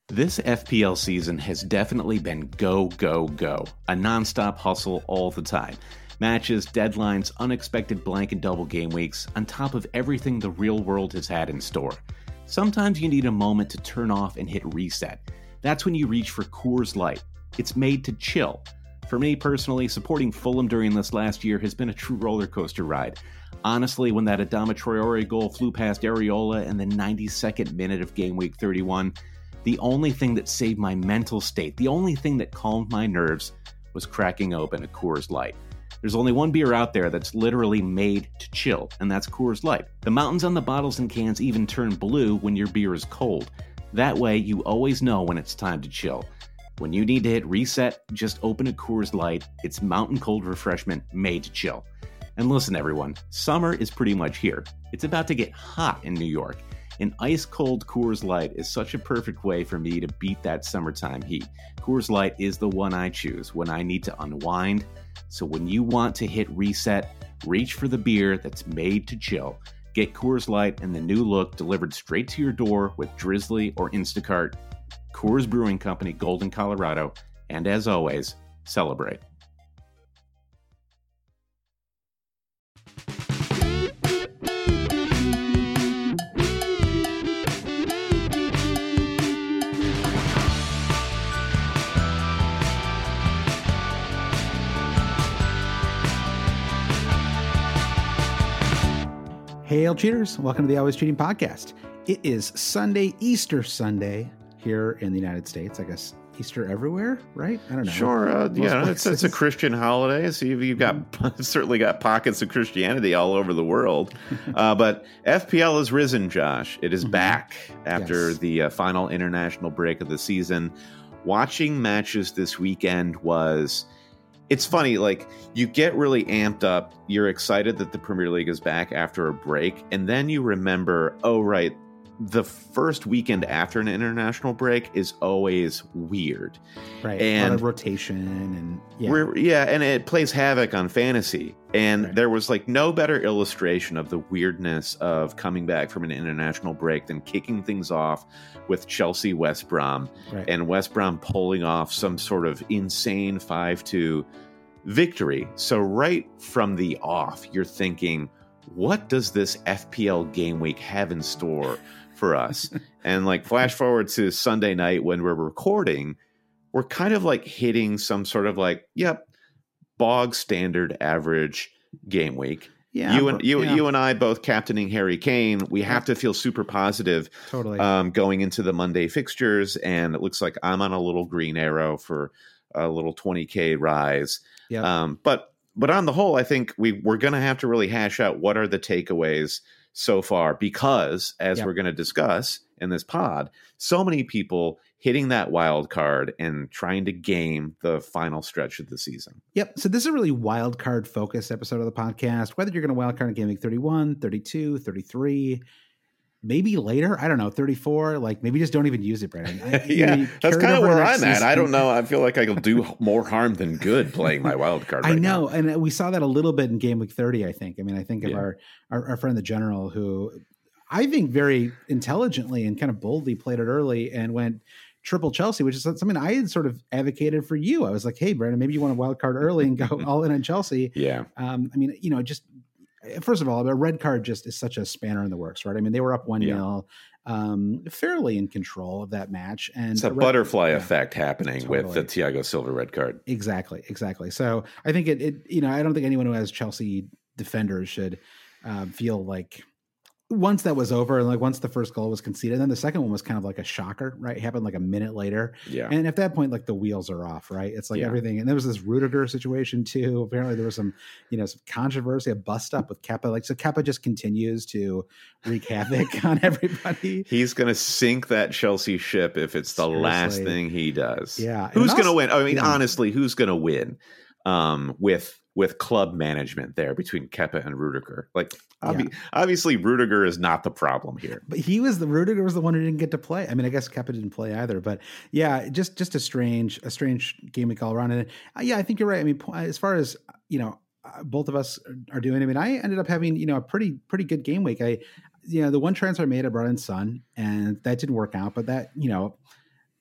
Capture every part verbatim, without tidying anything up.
This F P L season has definitely been go, go, go. A nonstop hustle all the time. Matches, deadlines, unexpected blank and double game weeks, on top of everything the real world has had in store. Sometimes you need a moment to turn off and hit reset. That's when you reach for Coors Light. It's made to chill. For me personally, supporting Fulham during this last year has been a true roller coaster ride. Honestly, when that Adama Traore goal flew past Areola in the ninety-second minute of game week thirty-one, the only thing that saved my mental state, the only thing that calmed my nerves, was cracking open a Coors Light. There's only one beer out there that's literally made to chill, and that's Coors Light. The mountains on the bottles and cans even turn blue when your beer is cold. That way, you always know when it's time to chill. When you need to hit reset, just open a Coors Light. It's mountain cold refreshment made to chill. And listen, everyone, summer is pretty much here. It's about to get hot in New York. An ice-cold Coors Light is such a perfect way for me to beat that summertime heat. Coors Light is the one I choose when I need to unwind. So when you want to hit reset, reach for the beer that's made to chill. Get Coors Light and the new look delivered straight to your door with Drizzly or Instacart. Coors Brewing Company, Golden, Colorado. And as always, celebrate. Hail cheaters, welcome to the Always Cheating Podcast. It is Sunday, Easter Sunday here in the United States. I guess Easter everywhere, right? I don't know. Sure, uh, yeah, it's, it's a Christian holiday, so you've, you've got certainly got pockets of Christianity all over the world. Uh, but F P L has risen, Josh. It is mm-hmm. back after yes. the uh, final international break of the season. Watching matches this weekend was... It's funny, like, you get really amped up, you're excited that the Premier League is back after a break, and then you remember, oh, right, the first weekend after an international break is always weird. Right, and a lot of rotation, and yeah. We're, yeah, and it plays havoc on fantasy. And right. there was, like, no better illustration of the weirdness of coming back from an international break than kicking things off with Chelsea West Brom, right. and West Brom pulling off some sort of insane five two victory. So right from the off, you're thinking, what does this F P L game week have in store for us? And like flash forward to Sunday night when we're recording, we're kind of like hitting some sort of like, yep, bog standard average game week. Yeah, you and you, yeah. you and I both captaining Harry Kane. We have to feel super positive, totally, um, going into the Monday fixtures. And it looks like I'm on a little green arrow for a little twenty K rise. Yeah, um, but but on the whole, I think we we're going to have to really hash out what are the takeaways so far, because as yep. we're going to discuss in this pod, so many people hitting that wild card and trying to game the final stretch of the season. Yep. So this is a really wild card focused episode of the podcast, whether you're going to wild card in game week thirty-one, thirty-two, thirty-three, maybe later. I don't know, thirty-four, like maybe just don't even use it, Brandon. I, yeah, you know, that's kind of where I'm at. I don't know. I feel like I can do more harm than good playing my wild card right I know. now. And we saw that a little bit in game week thirty, I think. I mean, I think of yeah. our, our, our friend, the General, who I think very intelligently and kind of boldly played it early and went triple Chelsea, which is something I had sort of advocated for you. I was like, hey, Brandon, maybe you want a wild card early and go all in on Chelsea. Yeah. Um, I mean, you know, just first of all, a red card just is such a spanner in the works, right? I mean, they were up one nil, yeah. um, fairly in control of that match. And it's a red, butterfly yeah, effect happening totally. with the Thiago Silva red card. Exactly. Exactly. So I think it, it you know, I don't think anyone who has Chelsea defenders should uh, feel like, once that was over, and like once the first goal was conceded, then the second one was kind of like a shocker, right? It happened like a minute later. Yeah. And at that point, like the wheels are off, right? It's like yeah. everything. And there was this Rudiger situation too. Apparently there was some, you know, some controversy, a bust up with Kepa. Like, so Kepa just continues to wreak havoc on everybody. He's going to sink that Chelsea ship if it's the Seriously. last thing he does. Yeah. Who's going to win? I mean, yeah. honestly, who's going to win um, with, with club management there between Kepa and Rudiger? Like, obvi- yeah. obviously, Rudiger is not the problem here. But he was the Rudiger was the one who didn't get to play. I mean, I guess Kepa didn't play either. But yeah, just just a strange a strange game week all around. And uh, yeah, I think you're right. I mean, as far as you know, uh, both of us are doing. I mean, I ended up having you know a pretty pretty good game week. I you know the one transfer I made, I brought in Son, and that didn't work out. But that you know.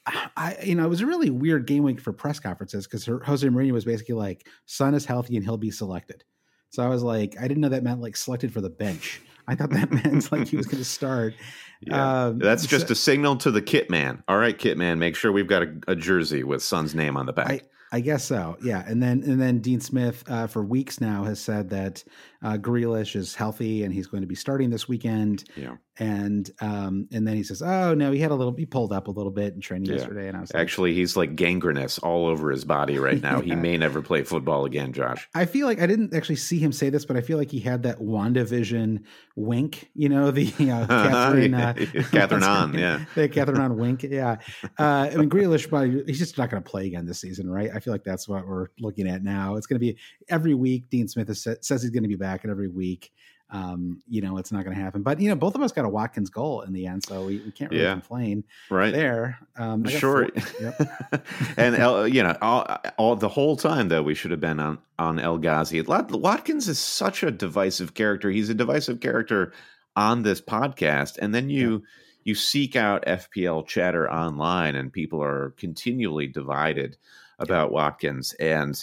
I, you know, it was a really weird game week for press conferences because Jose Mourinho was basically like, "Son is healthy and he'll be selected." So I was like, I didn't know that meant like selected for the bench. I thought that meant like he was going to start. Yeah. Um, That's just so, a signal to the kit man. All right, kit man, make sure we've got a, a jersey with Son's name on the back. I, I guess so. Yeah. And then and then Dean Smith uh, for weeks now has said that uh, Grealish is healthy and he's going to be starting this weekend. Yeah. And um, and then he says, oh, no, he had a little, he pulled up a little bit in training yeah. yesterday. And I was like, actually, he's like gangrenous all over his body right now. yeah. He may never play football again, Josh. I feel like I didn't actually see him say this, but I feel like he had that WandaVision wink, you know, the uh, Catherine, uh, Catherine on, yeah. the Catherine on wink. Yeah. Uh, I mean, Grealish, but he's just not going to play again this season, right? I feel like that's what we're looking at now. It's going to be every week. Dean Smith has, says he's going to be back, and every week, um, you know, it's not going to happen. But, you know, both of us got a Watkins goal in the end, so we, we can't really yeah. complain right there. Um, sure. Yep. and, uh, you know, all, all the whole time, though, we should have been on, on El Ghazi. Watkins is such a divisive character. He's a divisive character on this podcast. And then you... Yeah. You seek out F P L chatter online, and people are continually divided about yeah. Watkins. And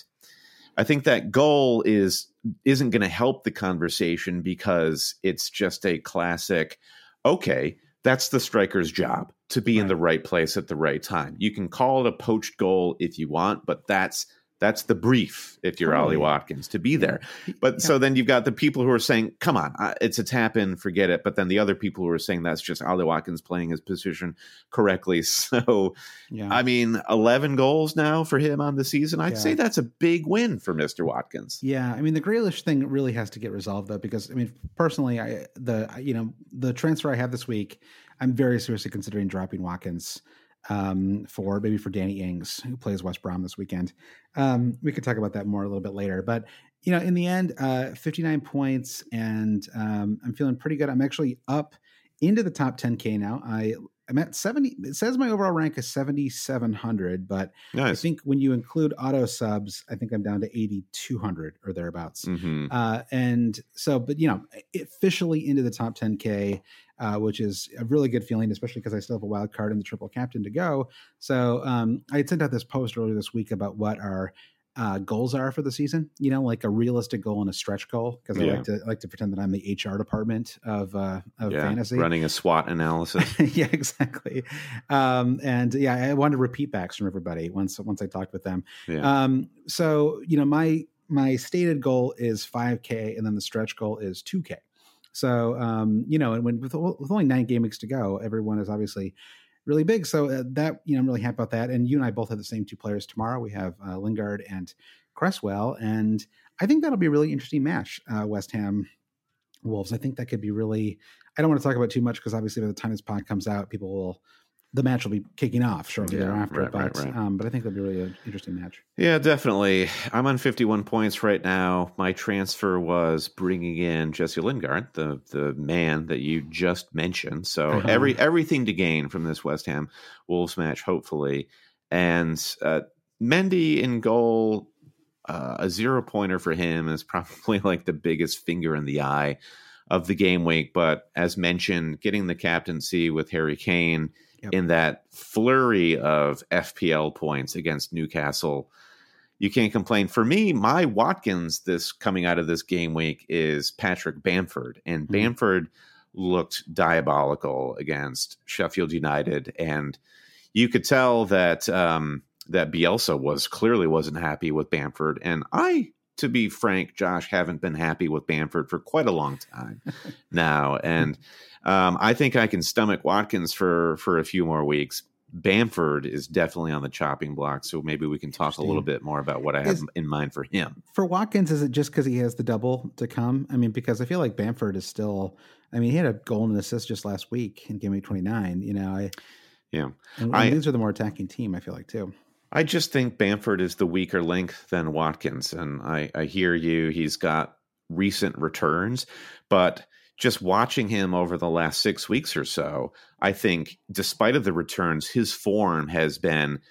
I think that goal is isn't going to help the conversation because it's just a classic. Okay, that's the striker's job to be right. in the right place at the right time. You can call it a poached goal if you want, but that's. That's the brief if you're totally. Ollie Watkins to be there. But yeah. so then you've got the people who are saying, come on, it's a tap in, forget it. But then the other people who are saying that's just Ollie Watkins playing his position correctly. So, yeah. I mean, eleven goals now for him on the season. I'd yeah. say that's a big win for Mister Watkins. Yeah. I mean, the Grealish thing really has to get resolved, though, because, I mean, personally, I the you know, the transfer I have this week, I'm very seriously considering dropping Watkins. Um, for maybe for Danny Ings, who plays West Brom this weekend. Um, we could talk about that more a little bit later. But, you know, in the end, uh, fifty-nine points, and um, I'm feeling pretty good. I'm actually up into the top ten K now. I, I'm at seventy. It says my overall rank is seventy-seven hundred, but nice. I think when you include auto subs, I think I'm down to eighty-two hundred or thereabouts. Mm-hmm. Uh, and so, but, you know, officially into the top ten K. Uh, which is a really good feeling, especially because I still have a wild card and the triple captain to go. So um, I had sent out this post earlier this week about what our uh, goals are for the season. You know, like a realistic goal and a stretch goal, because yeah. I like to I like to pretend that I'm the H R department of uh, of yeah, fantasy, running a SWOT analysis. yeah, exactly. Um, and yeah, I wanted repete backs from everybody once once I talked with them. Yeah. Um, so you know, my my stated goal is five K, and then the stretch goal is two K. So, um, you know, and when with, with only nine game weeks to go, everyone is obviously really big. So uh, that, you know, I'm really happy about that. And you and I both have the same two players tomorrow. We have uh, Lingard and Cresswell. And I think that'll be a really interesting match, uh, West Ham Wolves. I think that could be really, I don't want to talk about too much because obviously by the time this pod comes out, people will, the match will be kicking off shortly yeah, thereafter. Right, but, right, right. Um, but I think that'll be really an interesting match. Yeah, definitely. I'm on fifty-one points right now. My transfer was bringing in Jesse Lingard, the the man that you just mentioned. So uh-huh. every everything to gain from this West Ham Wolves match, hopefully. And uh, Mendy in goal, uh, a zero pointer for him is probably like the biggest finger in the eye of the game week. But as mentioned, getting the captaincy with Harry Kane. Yep. In that flurry of F P L points against Newcastle, you can't complain. For me, my Watkins this coming out of this game week is Patrick Bamford. And mm-hmm. Bamford looked diabolical against Sheffield United. And you could tell that um, that Bielsa was clearly wasn't happy with Bamford. And I, to be frank, Josh, haven't been happy with Bamford for quite a long time now. And Um, I think I can stomach Watkins for, for a few more weeks. Bamford is definitely on the chopping block, so maybe we can talk a little bit more about what I have is, in mind for him. For Watkins, is it just because he has the double to come? I mean, because I feel like Bamford is still – I mean, he had a goal and an assist just last week in game week twenty-nine. You know, I yeah, and, I, and these are the more attacking team, I feel like, too. I just think Bamford is the weaker link than Watkins, and I, I hear you. He's got recent returns, but – just watching him over the last six weeks or so, I think despite of the returns, his form has been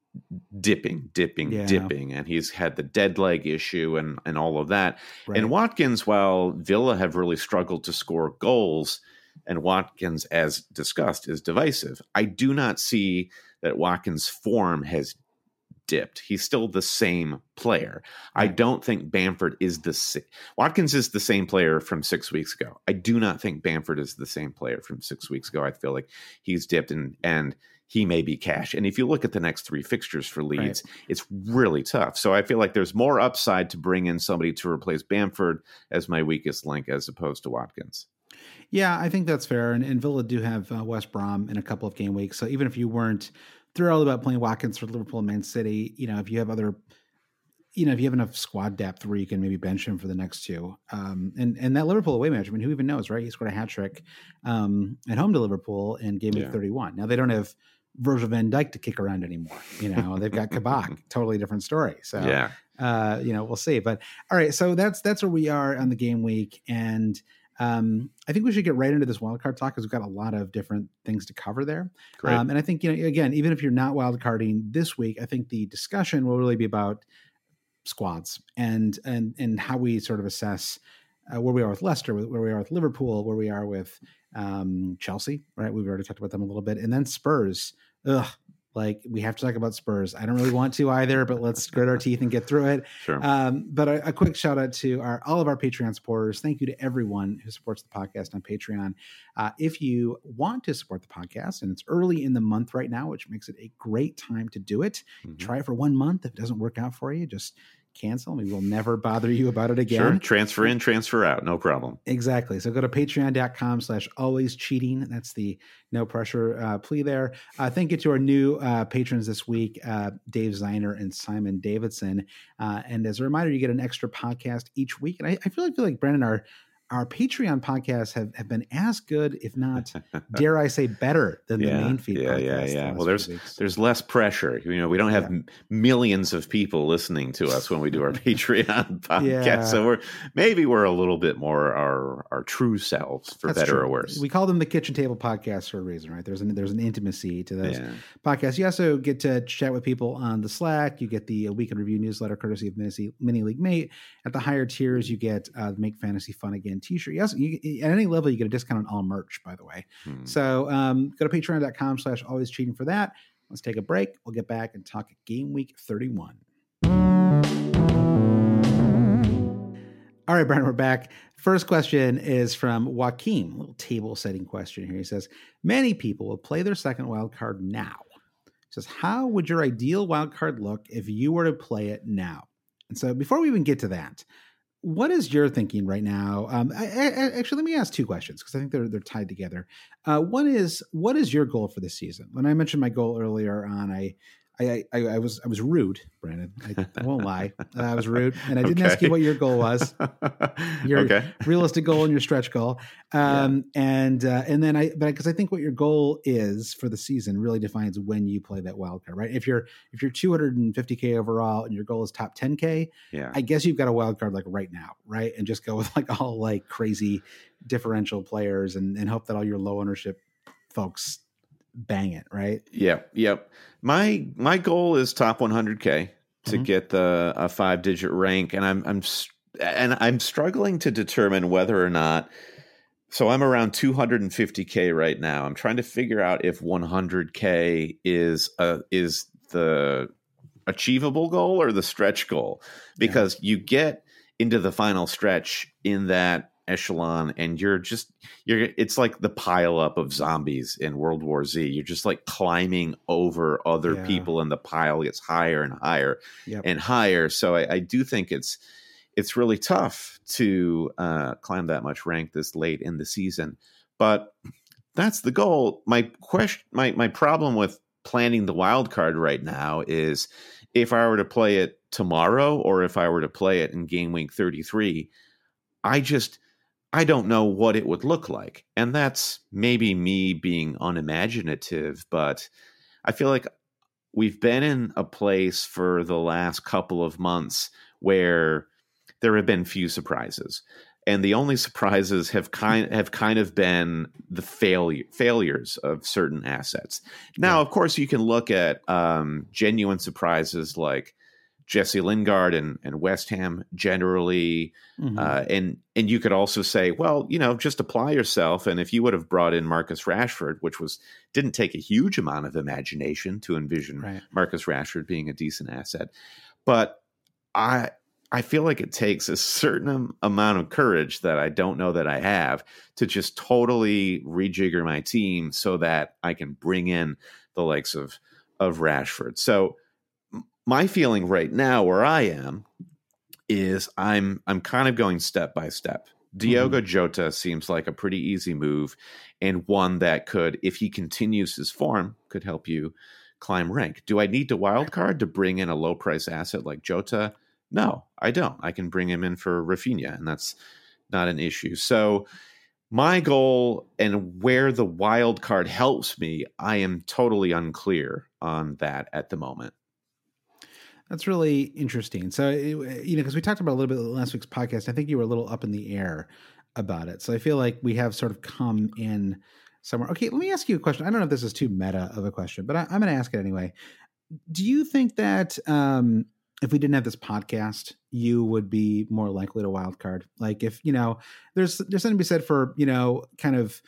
dipping, dipping, yeah. dipping, and he's had the dead leg issue and, and all of that. Right. And Watkins, while Villa have really struggled to score goals, and Watkins, as discussed, is divisive. I do not see that Watkins' form has dipped. He's still the same player. Right. I don't think Bamford is the same. Watkins is the same player from six weeks ago. I do not think Bamford is the same player from six weeks ago. I feel like he's dipped and and he may be cash. And if you look at the next three fixtures for Leeds, right. it's really tough. So I feel like there's more upside to bring in somebody to replace Bamford as my weakest link as opposed to Watkins. Yeah, I think that's fair. And, and Villa do have uh, West Brom in a couple of game weeks. So even if you weren't thrilled about playing Watkins for Liverpool and Man City, you know, if you have other, you know, if you have enough squad depth where you can maybe bench him for the next two. Um, and, and that Liverpool away match, I mean, who even knows, right? He scored a hat trick um, at home to Liverpool in game week yeah. thirty-one. Now they don't have Virgil van Dijk to kick around anymore. You know, they've got Kabak, totally different story. So, yeah. uh, you know, we'll see. But all right, so that's that's where we are on the game week, and um, I think we should get right into this wildcard talk because we've got a lot of different things to cover there. Great. Um, and I think, you know, again, even if you're not wildcarding this week, I think the discussion will really be about squads and and and how we sort of assess uh, where we are with Leicester, where we are with Liverpool, where we are with um, Chelsea, right? We've already talked about them a little bit. And then Spurs. Ugh, like we have to talk about Spurs. I don't really want to either, but let's grit our teeth and get through it. Sure. Um, but a, a quick shout out to our all of our Patreon supporters. Thank you to everyone who supports the podcast on Patreon. Uh, if you want to support the podcast, and it's early in the month right now, which makes it a great time to do it. Mm-hmm. Try it for one month. If it doesn't work out for you, just cancel. We will never bother you about it again. Sure. Transfer in, transfer out. No problem. Exactly. So go to patreon.com slash always cheating. That's the no pressure uh, plea there. Uh, thank you to our new uh, patrons this week, uh, Dave Ziner and Simon Davidson. Uh, and as a reminder, you get an extra podcast each week. And I, I feel like, feel like Brendan, our Our Patreon podcasts have, have been as good, if not, dare I say, better than yeah, the main feed yeah, podcast. Yeah, yeah, yeah. Well, there's there's less pressure. You know, we don't have yeah. m- millions of people listening to us when we do our Patreon podcast, yeah. so we're maybe we're a little bit more our our true selves, for That's better true. or worse. We call them the Kitchen Table Podcasts for a reason, right? There's an there's an intimacy to those yeah. podcasts. You also get to chat with people on the Slack. You get the Week in Review newsletter, courtesy of Mini, Mini League Mate. At the higher tiers, you get uh, Make Fantasy Fun Again T-shirt. Yes, you, at any level, you get a discount on all merch, by the way. Hmm. So um, go to patreon.com slash always cheating for that. Let's take a break. We'll get back and talk game week thirty-one. All right, Brian, we're back. First question is from Joaquin, a little table setting question here. He says, many people will play their second wild card now. He says, how would your ideal wild card look if you were to play it now? And so before we even get to that, what is your thinking right now? Um, I, I, actually, let me ask two questions because I think they're they're tied together. Uh, one is, what is your goal for this season? When I mentioned my goal earlier on, I I, I, I was I was rude, Brandon. I, I won't lie. Uh, I was rude, and I didn't okay. ask you what your goal was. Your okay. realistic goal and your stretch goal, um, yeah. and uh, and then I, but because I think what your goal is for the season really defines when you play that wild card, right? If you're if you're two hundred fifty K overall and your goal is top ten K, yeah. I guess you've got a wild card like right now, right? And just go with like all like crazy differential players and and hope that all your low ownership folks bang it, right? Yep, yep. My my goal is top one hundred K to mm-hmm. get the a five digit rank, and I'm I'm and I'm struggling to determine whether or not. So I'm around two hundred fifty K right now. I'm trying to figure out if one hundred K is a is the achievable goal or the stretch goal, because yeah. you get into the final stretch in that echelon and you're just you're it's like the pile up of zombies in World War Z. You're just like climbing over other yeah. people, and the pile gets higher and higher yep. and higher. So I, I do think it's it's really tough to uh, climb that much rank this late in the season. But that's the goal. My question, my my problem with planning the wild card right now is if I were to play it tomorrow or if I were to play it in game week thirty-three, I just I don't know what it would look like. And that's maybe me being unimaginative, but I feel like we've been in a place for the last couple of months where there have been few surprises. And the only surprises have kind have kind of been the failure failures of certain assets. Now, yeah. of course, you can look at um, genuine surprises like Jesse Lingard and, and West Ham generally. Mm-hmm. Uh, and and you could also say, well, you know, just apply yourself. And if you would have brought in Marcus Rashford, which was didn't take a huge amount of imagination to envision right. Marcus Rashford being a decent asset. But I I feel like it takes a certain amount of courage that I don't know that I have to just totally rejigger my team so that I can bring in the likes of, of Rashford. So my feeling right now where I am is I'm I'm kind of going step by step. Diogo mm-hmm. Jota seems like a pretty easy move, and one that could, if he continues his form, could help you climb rank. Do I need to wild card to bring in a low price asset like Jota? No, I don't. I can bring him in for Rafinha, and that's not an issue. So my goal and where the wild card helps me, I am totally unclear on that at the moment. That's really interesting. So, you know, because we talked about a little bit last week's podcast, I think you were a little up in the air about it. So I feel like we have sort of come in somewhere. Okay, let me ask you a question. I don't know if this is too meta of a question, but I, I'm going to ask it anyway. Do you think that um, if we didn't have this podcast, you would be more likely to wild card? Like if, you know, there's there's something to be said for, you know, kind of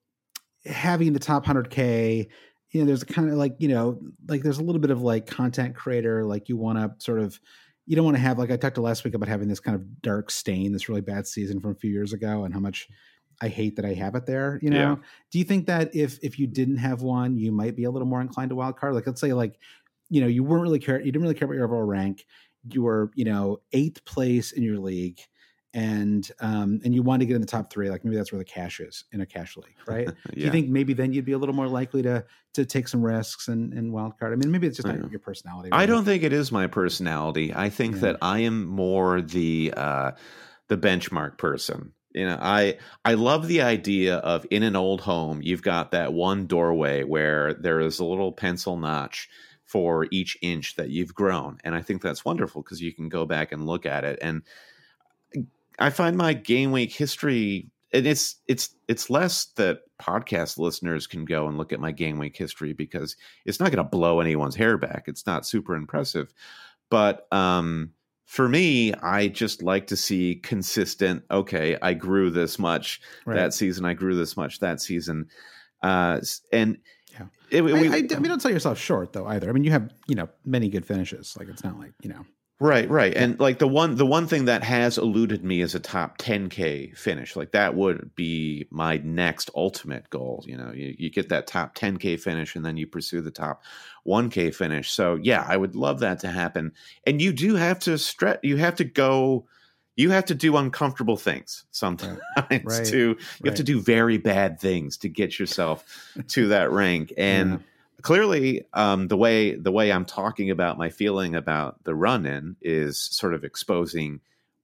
having the top one hundred K. You know, there's a kind of like, you know, like there's a little bit of like content creator, like you want to sort of, you don't want to have, like I talked to last week about having this kind of dark stain, this really bad season from a few years ago and how much I hate that I have it there. You know, yeah. Do you think that if, if you didn't have one, you might be a little more inclined to wild card? Like, let's say like, you know, you weren't really care, you didn't really care about your overall rank. You were, you know, eighth place in your league. And um, and you want to get in the top three, like maybe that's where the cash is in a cash league, right? yeah. Do you think maybe then you'd be a little more likely to to take some risks and, and wild card? I mean, maybe it's just not your personality. Right? I don't think it is my personality. I think yeah. that I am more the uh, the benchmark person. You know, I I love the idea of in an old home, you've got that one doorway where there is a little pencil notch for each inch that you've grown, and I think that's wonderful because you can go back and look at it and. I find my game week history, and it's it's it's less that podcast listeners can go and look at my game week history because it's not going to blow anyone's hair back. It's not super impressive, but um, for me, I just like to see consistent. Okay, I grew this much right. that season. I grew this much that season, uh, and yeah. it, we, I, I, I mean, don't sell yourself short though either. I mean, you have you know many good finishes. Like it's not like you know. Right, right. And like the one the one thing that has eluded me is a top ten K finish. Like that would be my next ultimate goal. You know, you, you get that top ten K finish and then you pursue the top one K finish. So yeah, I would love that to happen. And you do have to stretch, you have to go, you have to do uncomfortable things sometimes right. to, you right. have to do very bad things to get yourself to that rank. And yeah. Clearly, um, the way the way I'm talking about my feeling about the run-in is sort of exposing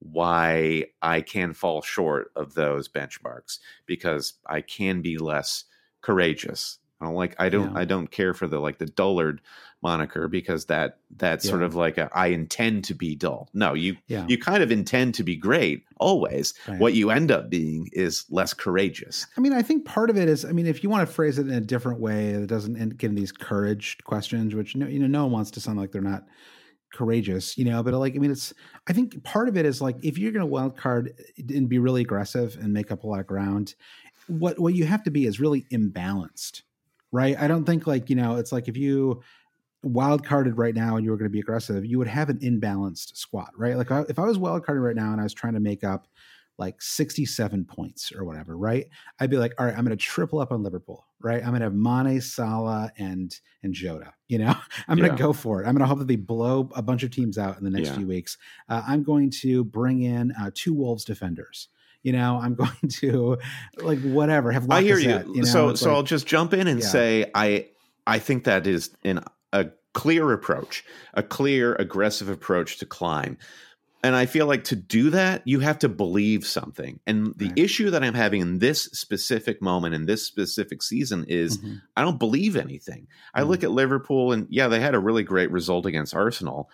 why I can fall short of those benchmarks because I can be less courageous. I don't like I don't yeah. I don't care for the like the dullard moniker because that that's yeah. sort of like a, I intend to be dull. No, you yeah. you kind of intend to be great always. Right. What you end up being is less courageous. I mean, I think part of it is, I mean, if you want to phrase it in a different way that doesn't end, get in these courage questions, which you know, you know, no one wants to sound like they're not courageous, you know, but like, I mean, it's, I think part of it is like, if you're going to wild card and be really aggressive and make up a lot of ground, what, what you have to be is really imbalanced, right? I don't think like, you know, it's like if you wild carded right now and you were going to be aggressive, you would have an imbalanced squad, right? Like if I was wild carded right now and I was trying to make up like sixty-seven points or whatever, right? I'd be like, all right, I'm going to triple up on Liverpool, right? I'm going to have Mane, Salah, and and Jota. You know, I'm going to yeah. go for it. I'm going to hope that they blow a bunch of teams out in the next yeah. few weeks. Uh, I'm going to bring in uh, two Wolves defenders. You know, I'm going to like whatever. Have I hear you. you know? So so like, I'll just jump in and yeah. say I I think that is an a clear approach, a clear aggressive approach to climb. And I feel like to do that, you have to believe something. And the right. issue that I'm having in this specific moment, in this specific season, is mm-hmm. I don't believe anything. I mm-hmm. look at Liverpool, and yeah, they had a really great result against Arsenal.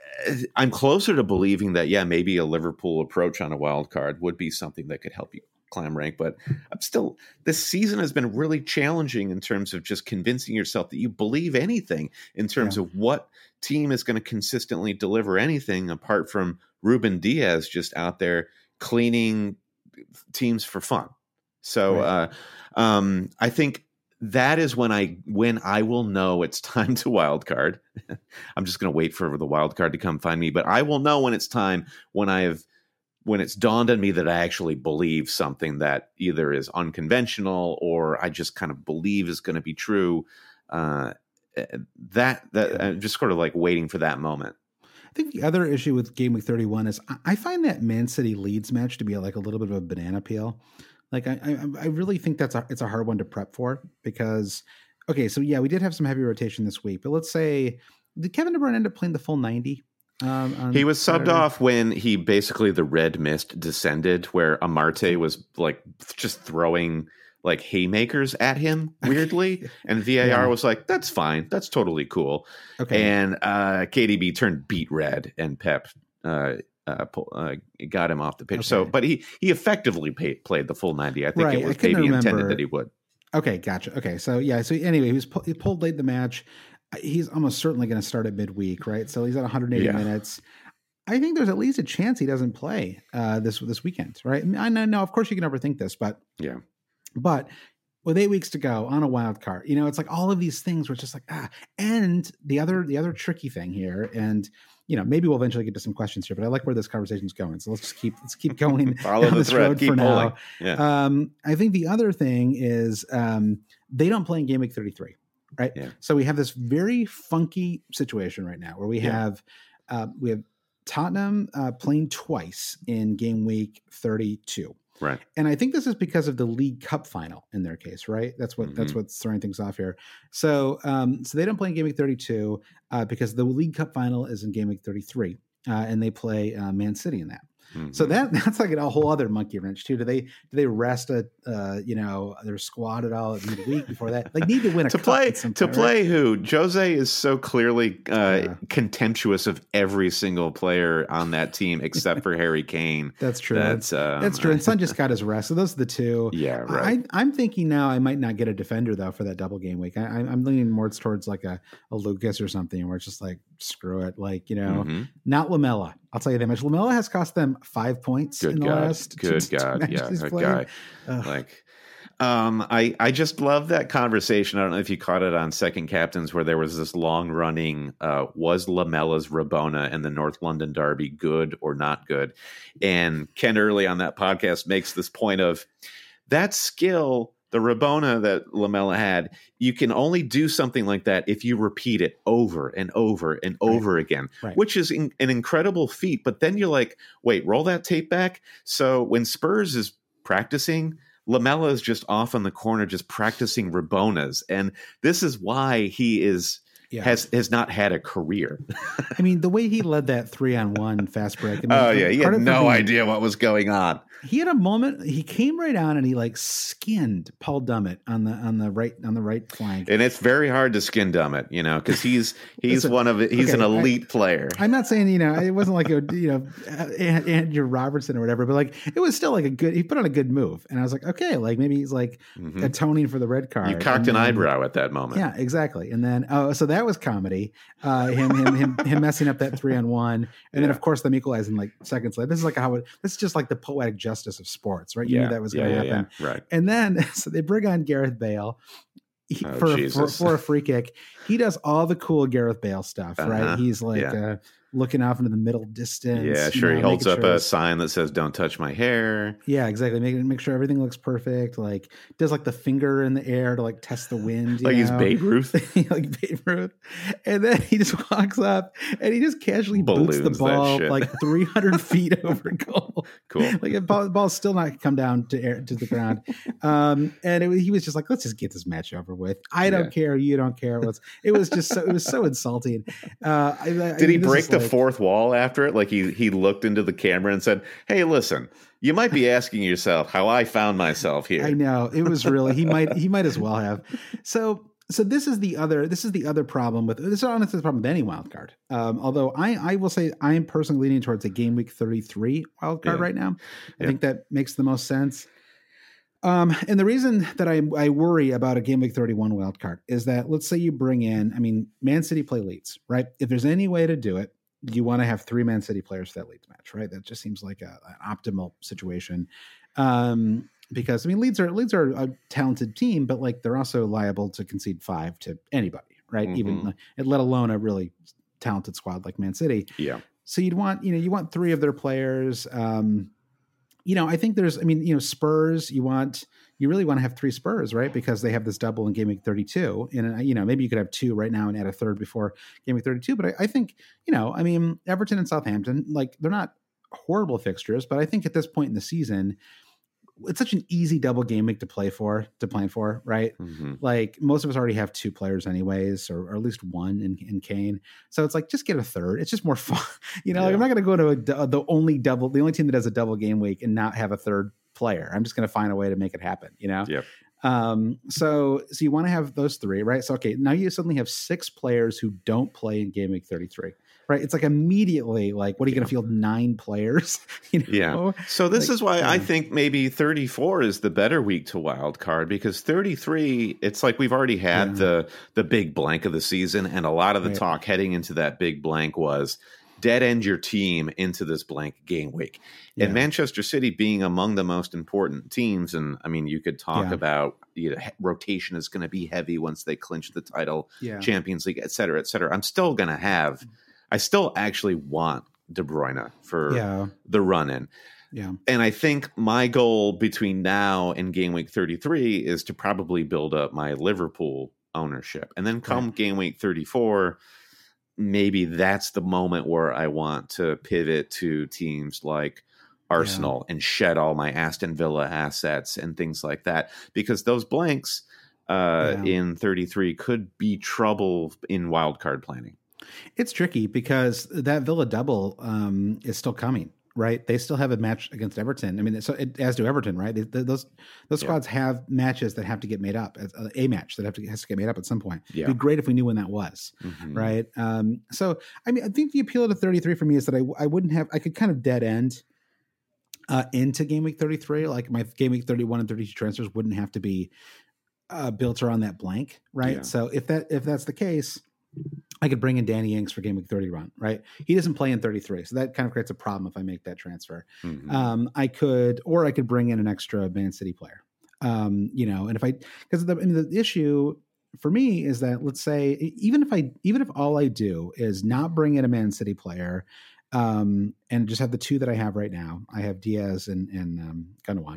I'm closer to believing that, yeah, maybe a Liverpool approach on a wild card would be something that could help you climb rank, but I'm still, this season has been really challenging in terms of just convincing yourself that you believe anything in terms yeah. of what team is going to consistently deliver anything apart from Ruben Diaz just out there cleaning teams for fun. So right. uh, um, I think that is when I when I will know it's time to wild card. I'm just going to wait for the wild card to come find me, but I will know when it's time, when I have when it's dawned on me that I actually believe something that either is unconventional or I just kind of believe is going to be true. Uh, that that I'm just sort of like waiting for that moment. I think the other issue with Game Week thirty-one is I find that Man City Leeds match to be like a little bit of a banana peel. Like I, I, I really think that's a, it's a hard one to prep for because, okay, so yeah, we did have some heavy rotation this week, but let's say, did Kevin De Bruyne end up playing the full ninety? Um, he was subbed Saturday? off when he basically the red mist descended, where Amarte was like just throwing like haymakers at him weirdly, and V A R yeah. was like, "That's fine, that's totally cool." Okay, and uh, K D B turned beet red, and Pep. Uh, Uh, uh, got him off the pitch. Okay. So, but he he effectively pay, played the full ninety. I think right. it was maybe remember. intended that he would. Okay, gotcha. Okay, so yeah, so anyway, he was pu- he pulled late in the match. He's almost certainly going to start at midweek, right? So he's at one hundred eighty yeah. minutes. I think there's at least a chance he doesn't play uh, this this weekend, right? I know, no, of course you can overthink this, but yeah, but with eight weeks to go on a wild card, you know, it's like all of these things were just like ah. And the other the other tricky thing here, and you know, maybe we'll eventually get to some questions here, but I like where this conversation is going. So let's just keep let's keep going Follow down the this thread. road keep for pulling. now. Yeah. Um, I think the other thing is um, they don't play in Game Week thirty-three, right? Yeah. So we have this very funky situation right now where we Yeah. have uh, we have Tottenham uh, playing twice in Game Week thirty-two. Right. And I think this is because of the League Cup final in their case, right? That's what mm-hmm. that's what's throwing things off here. So um, so they don't play in Game Week thirty-two uh, because the League Cup final is in Game Week thirty-three, uh, and they play uh, Man City in that. Mm-hmm. So that that's like a whole other monkey wrench too. Do they do they rest a uh, you know their squad at all at midweek before that? They need to win a to cup play at some to point, play right? who Jose is so clearly uh, Yeah. contemptuous of every single player on that team except for Harry Kane. That's true. That's um, That's true. And Son just got his rest. So those are the two. Yeah, right. I, I'm thinking now I might not get a defender though for that double game week. I, I'm leaning more towards like a, a Lucas or something where it's just like screw it, like you know, mm-hmm. not Lamella. I'll tell you that much. Lamella has cost them five points Good in the God. last. Good two, God, two yeah, a played. guy Ugh. like. Um, I, I just love that conversation. I don't know if you caught it on Second Captains where there was this long running, uh, was Lamella's Rabona and the North London Derby good or not good? And Ken Early on that podcast makes this point of that skill, the Rabona that Lamella had, you can only do something like that if you repeat it over and over and over right. again, right. which is in, an incredible feat. But then you're like, wait, roll that tape back. So when Spurs is practicing, Lamella is just off in the corner, just practicing Rabonas. And this is why he is yeah. has has not had a career. I mean, the way he led that three on one fast break. I mean, oh, yeah. He had no being, idea what was going on. He had a moment. He came right on and he like skinned Paul Dummett on the on the right on the right flank. And it's very hard to skin Dummett, you know, because he's he's Listen, one of he's okay, an elite I, player. I'm not saying you know it wasn't like a you know Andrew Robertson or whatever, but like it was still like a good. He put on a good move, and I was like, okay, like maybe he's like mm-hmm. atoning for the red card. You cocked then, an eyebrow at that moment. Yeah, exactly. And then oh, so that was comedy. Uh, him him him him messing up that three on one, and yeah. then of course them equalizing like seconds later. This is like how it. This is just like the poetic justice of sports. Right, you yeah. knew that was yeah, going to yeah, happen, yeah. Right? And then so they bring on Gareth Bale he, oh, for, for for a free kick. He does all the cool Gareth Bale stuff, uh-huh. right? He's like yeah. uh, looking off into the middle distance. Yeah, sure. know, he holds up sure a sign that says "Don't touch my hair." Yeah, exactly. Make make sure everything looks perfect. Like does like the finger in the air to like test the wind. You like know? he's Babe Ruth. like Babe Ruth. And then he just walks up and he just casually Balloons boots the ball like three hundred feet over goal. Cool. Like the ball, ball's still not come down to air to the ground. Um, and it, he was just like, let's just get this match over with. I don't yeah. care. You don't care. It was, it was just so, it was so insulting. Uh, I, I Did mean, he break the like, fourth wall after it? Like he, he looked into the camera and said, "Hey, listen, you might be asking yourself how I found myself here." I know it was really, he might, he might as well have. So, so this is the other, this is the other problem with, this is honestly the problem with any wild card. Um, although I, I will say I am personally leaning towards a game week thirty-three wild card yeah. right now. I yeah. think that makes the most sense. Um, and the reason that I, I worry about a game week thirty-one wild card is that, let's say you bring in, I mean, Man City play Leeds, right? If there's any way to do it, you want to have three Man City players for that Leeds match, right? That just seems like a, an optimal situation. Um, because I mean, Leeds are Leeds are a talented team, but like they're also liable to concede five to anybody, right? Mm-hmm. Even let alone a really talented squad like Man City. Yeah. So you'd want, you know, you want three of their players. Um, you know, I think there's, I mean, you know, Spurs, you want, you really want to have three Spurs, right? Because they have this double in game week thirty-two. And, you know, maybe you could have two right now and add a third before game week thirty-two. But I, I think, you know, I mean, Everton and Southampton, like they're not horrible fixtures, but I think at this point in the season, it's such an easy double game week to play for, to plan for, right? Mm-hmm. Like most of us already have two players anyways, or, or at least one in, in Kane. So it's like, just get a third. It's just more fun. You know, yeah. like I'm not going to go to a, the only double, the only team that does a double game week and not have a third player. I'm just going to find a way to make it happen, you know? Yep. Um, so, so you want to have those three, right? So, okay, now you suddenly have six players who don't play in game week thirty-three, right? It's like immediately like, what are you yeah. going to field nine players? You know? Yeah. So this like, is why yeah. I think maybe thirty-four is the better week to wild card, because thirty-three, it's like we've already had yeah. the, the big blank of the season. And a lot of the right. talk heading into that big blank was dead end your team into this blank game week. Yeah. And Manchester City being among the most important teams. And I mean, you could talk yeah. about, you know, rotation is going to be heavy once they clinch the title, yeah. Champions League, et cetera, et cetera. I'm still going to have, I still actually want De Bruyne for yeah. the run in. Yeah. And I think my goal between now and game week thirty-three is to probably build up my Liverpool ownership. And then come right. game week thirty-four, maybe that's the moment where I want to pivot to teams like Arsenal yeah. and shed all my Aston Villa assets and things like that, because those blanks uh, yeah. in thirty-three could be trouble in wildcard planning. It's tricky because that Villa double um, is still coming, right? They still have a match against Everton. I mean, so it, as do Everton, right? They, they, those those squads yeah. have matches that have to get made up, a match that have to has to get made up at some point. Yeah. It'd be great if we knew when that was, mm-hmm. right? Um, so, I mean, I think the appeal to thirty-three for me is that I I wouldn't have, I could kind of dead end uh, into game week thirty-three. Like my game week thirty-one and thirty-two transfers wouldn't have to be uh, built around that blank, right? Yeah. So if that if that's the case, I could bring in Danny Ings for game week thirty run, right? He doesn't play in thirty-three. So that kind of creates a problem if I make that transfer. Mm-hmm. Um, I could, or I could bring in an extra Man City player. Um, you know, and if I, because the, I mean, the issue for me is that, let's say, even if I, even if all I do is not bring in a Man City player, um, and just have the two that I have right now, I have Diaz and, and um, Gundogan.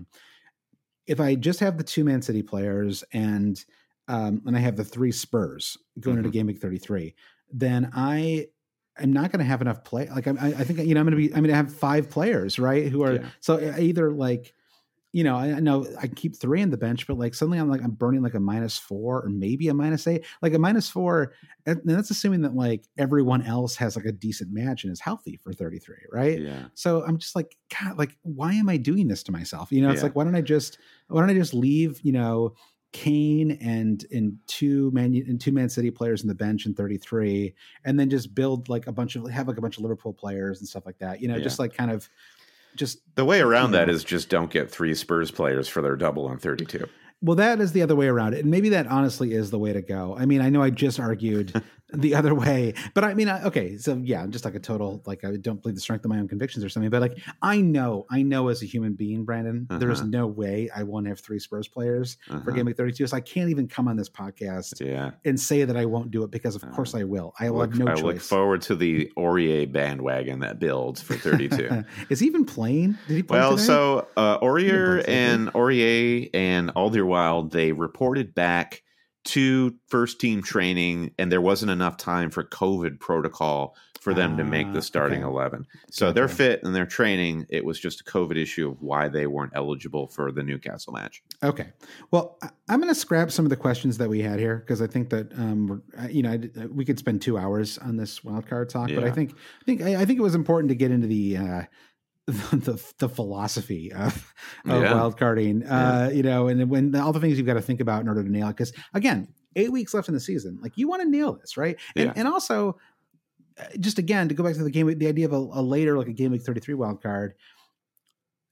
If I just have the two Man City players and, Um, and I have the three Spurs going mm-hmm. into game week thirty-three, then I am not going to have enough play. Like I, I think, you know, I'm going to be, I'm going to have five players, right? Who are, yeah. so either like, you know, I, I know I keep three in the bench, but like suddenly I'm like, I'm burning like a minus four or maybe a minus eight, like a minus four. And that's assuming that like everyone else has like a decent match and is healthy for thirty-three. Right. Yeah. So I'm just like, God, like, why am I doing this to myself? You know, it's yeah. like, why don't I just, why don't I just leave, you know, Kane and in two man and two Man City players in the bench in thirty-three, and then just build like a bunch of have like a bunch of Liverpool players and stuff like that. You know, yeah. just like kind of just the way around that know. is just don't get three Spurs players for their double on thirty-two. Well, that is the other way around it. And maybe that honestly is the way to go. I mean, I know I just argued the other way, but I mean, I, okay. So yeah, I'm just like a total, like, I don't believe the strength of my own convictions or something, but like, I know, I know as a human being, Brandon, uh-huh. there is no way I won't have three Spurs players uh-huh. for game week thirty-two. So I can't even come on this podcast yeah. and say that I won't do it, because of uh, course I will. I will look, have no I choice. I look forward to the Aurier bandwagon that builds for thirty-two. Is he even playing? Did he play Well, today? so uh, Aurier and Aurier and Alderweireld, they reported back to first team training, and there wasn't enough time for COVID protocol for them uh, to make the starting okay. eleven. So okay. they're fit and they're training. It was just a COVID issue of why they weren't eligible for the Newcastle match. Okay. Well, I'm going to scrap some of the questions that we had here, because I think that, um, you know, I, we could spend two hours on this wildcard talk, yeah. but I think, I think, I think it was important to get into the, uh, the the philosophy of, of yeah. wildcarding, uh, yeah. you know, and when all the things you've got to think about in order to nail it. Because again, eight weeks left in the season, like you want to nail this, right? And, yeah. and also, just again to go back to the game, the idea of a, a later, like a game week thirty-three wildcard.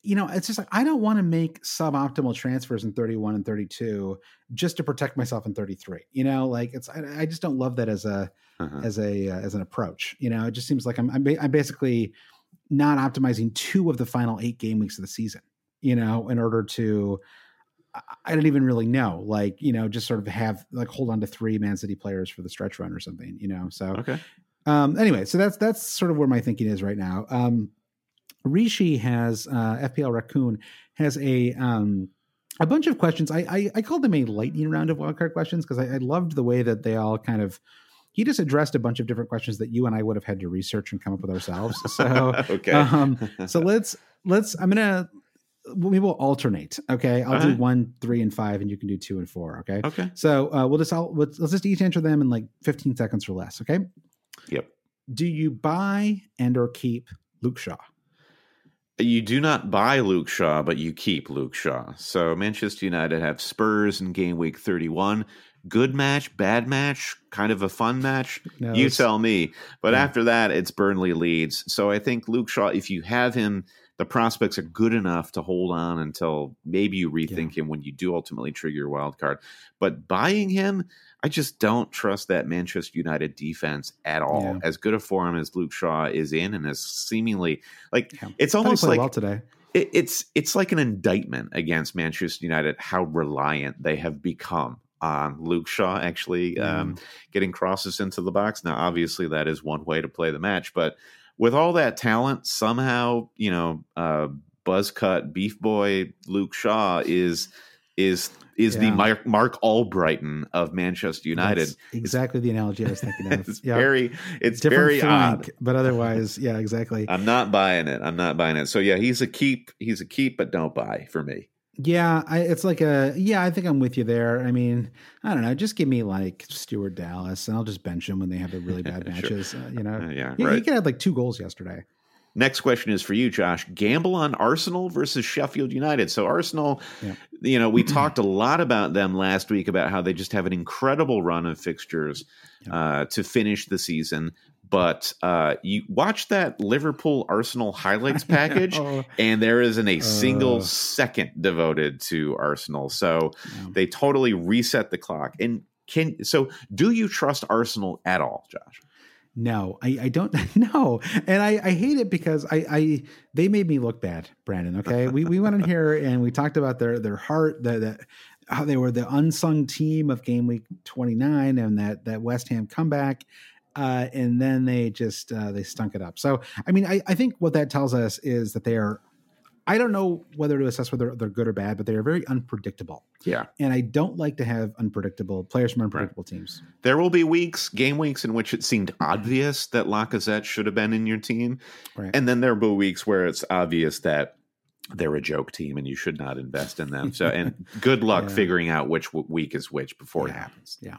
you know, it's just like, I don't want to make suboptimal transfers in thirty-one and thirty-two just to protect myself in thirty-three. You know, like it's, I, I just don't love that as a, uh-huh. as a, uh, as an approach. You know, it just seems like I'm, I'm, ba- I'm basically not optimizing two of the final eight game weeks of the season, you know, in order to, I don't even really know, like, you know, just sort of have like hold on to three Man City players for the stretch run or something, you know? So, okay. Um, anyway, so that's, that's sort of where my thinking is right now. Um, Rishi has, uh, F P L Raccoon has a, um, a bunch of questions. I, I, I called them a lightning round of wildcard questions because I, I loved the way that they all kind of, he just addressed a bunch of different questions that you and I would have had to research and come up with ourselves. So, okay. um, so let's, let's, I'm going to, we will alternate. Okay. I'll uh-huh. do one, three, and five, and you can do two and four. Okay. Okay. So uh, we'll just, I'll, let's, let's just each answer them in like fifteen seconds or less. Okay. Yep. Do you buy and or keep Luke Shaw? You do not buy Luke Shaw, but you keep Luke Shaw. So Manchester United have Spurs in game week thirty-one. Good match, bad match, kind of a fun match. No, you tell me. But yeah. After that, it's Burnley Leeds. So I think Luke Shaw, if you have him, the prospects are good enough to hold on until maybe you rethink yeah. him when you do ultimately trigger your wild card. But buying him, I just don't trust that Manchester United defense at all. Yeah. As good a form as Luke Shaw is in, and as seemingly like yeah. it's almost like well today. It, it's it's like an indictment against Manchester United how reliant they have become on Luke Shaw actually mm. um, getting crosses into the box. Now, obviously, that is one way to play the match, but with all that talent, somehow, you know, uh, buzzcut beef boy Luke Shaw is is is yeah. the Mark, Mark Albrighton of Manchester United. That's exactly it's, the analogy I was thinking of. It's yep. very, it's Different very flank, odd, but otherwise, yeah, exactly. I'm not buying it. I'm not buying it. So yeah, he's a keep. He's a keep, but don't buy for me. Yeah, I, it's like a yeah. I think I'm with you there. I mean, I don't know. Just give me like Stuart Dallas, and I'll just bench him when they have the really bad matches. sure. uh, you know, uh, yeah, yeah. Right. He could have like two goals yesterday. Next question is for you, Josh. Gamble on Arsenal versus Sheffield United. So Arsenal, yeah. you know, we talked a lot about them last week about how they just have an incredible run of fixtures yeah. uh, to finish the season. But uh, you watch that Liverpool Arsenal highlights package, and there isn't a single uh, second devoted to Arsenal. So yeah. they totally reset the clock. And can so do you trust Arsenal at all, Josh? No, I, I don't know. And I, I hate it because I, I they made me look bad, Brandon. Okay. we we went in here and we talked about their their heart, the, the how they were the unsung team of game week twenty-nine and that that West Ham comeback. Uh, and then they just uh, they stunk it up. So I mean, I, I think what that tells us is that they are. I don't know whether to assess whether they're good or bad, but they are very unpredictable. Yeah. And I don't like to have unpredictable players from unpredictable right. teams. There will be weeks, game weeks, in which it seemed obvious that Lacazette should have been in your team. Right. And then there will be weeks where it's obvious that they're a joke team and you should not invest in them. So, and good luck yeah. figuring out which week is which before yeah. it happens. Yeah.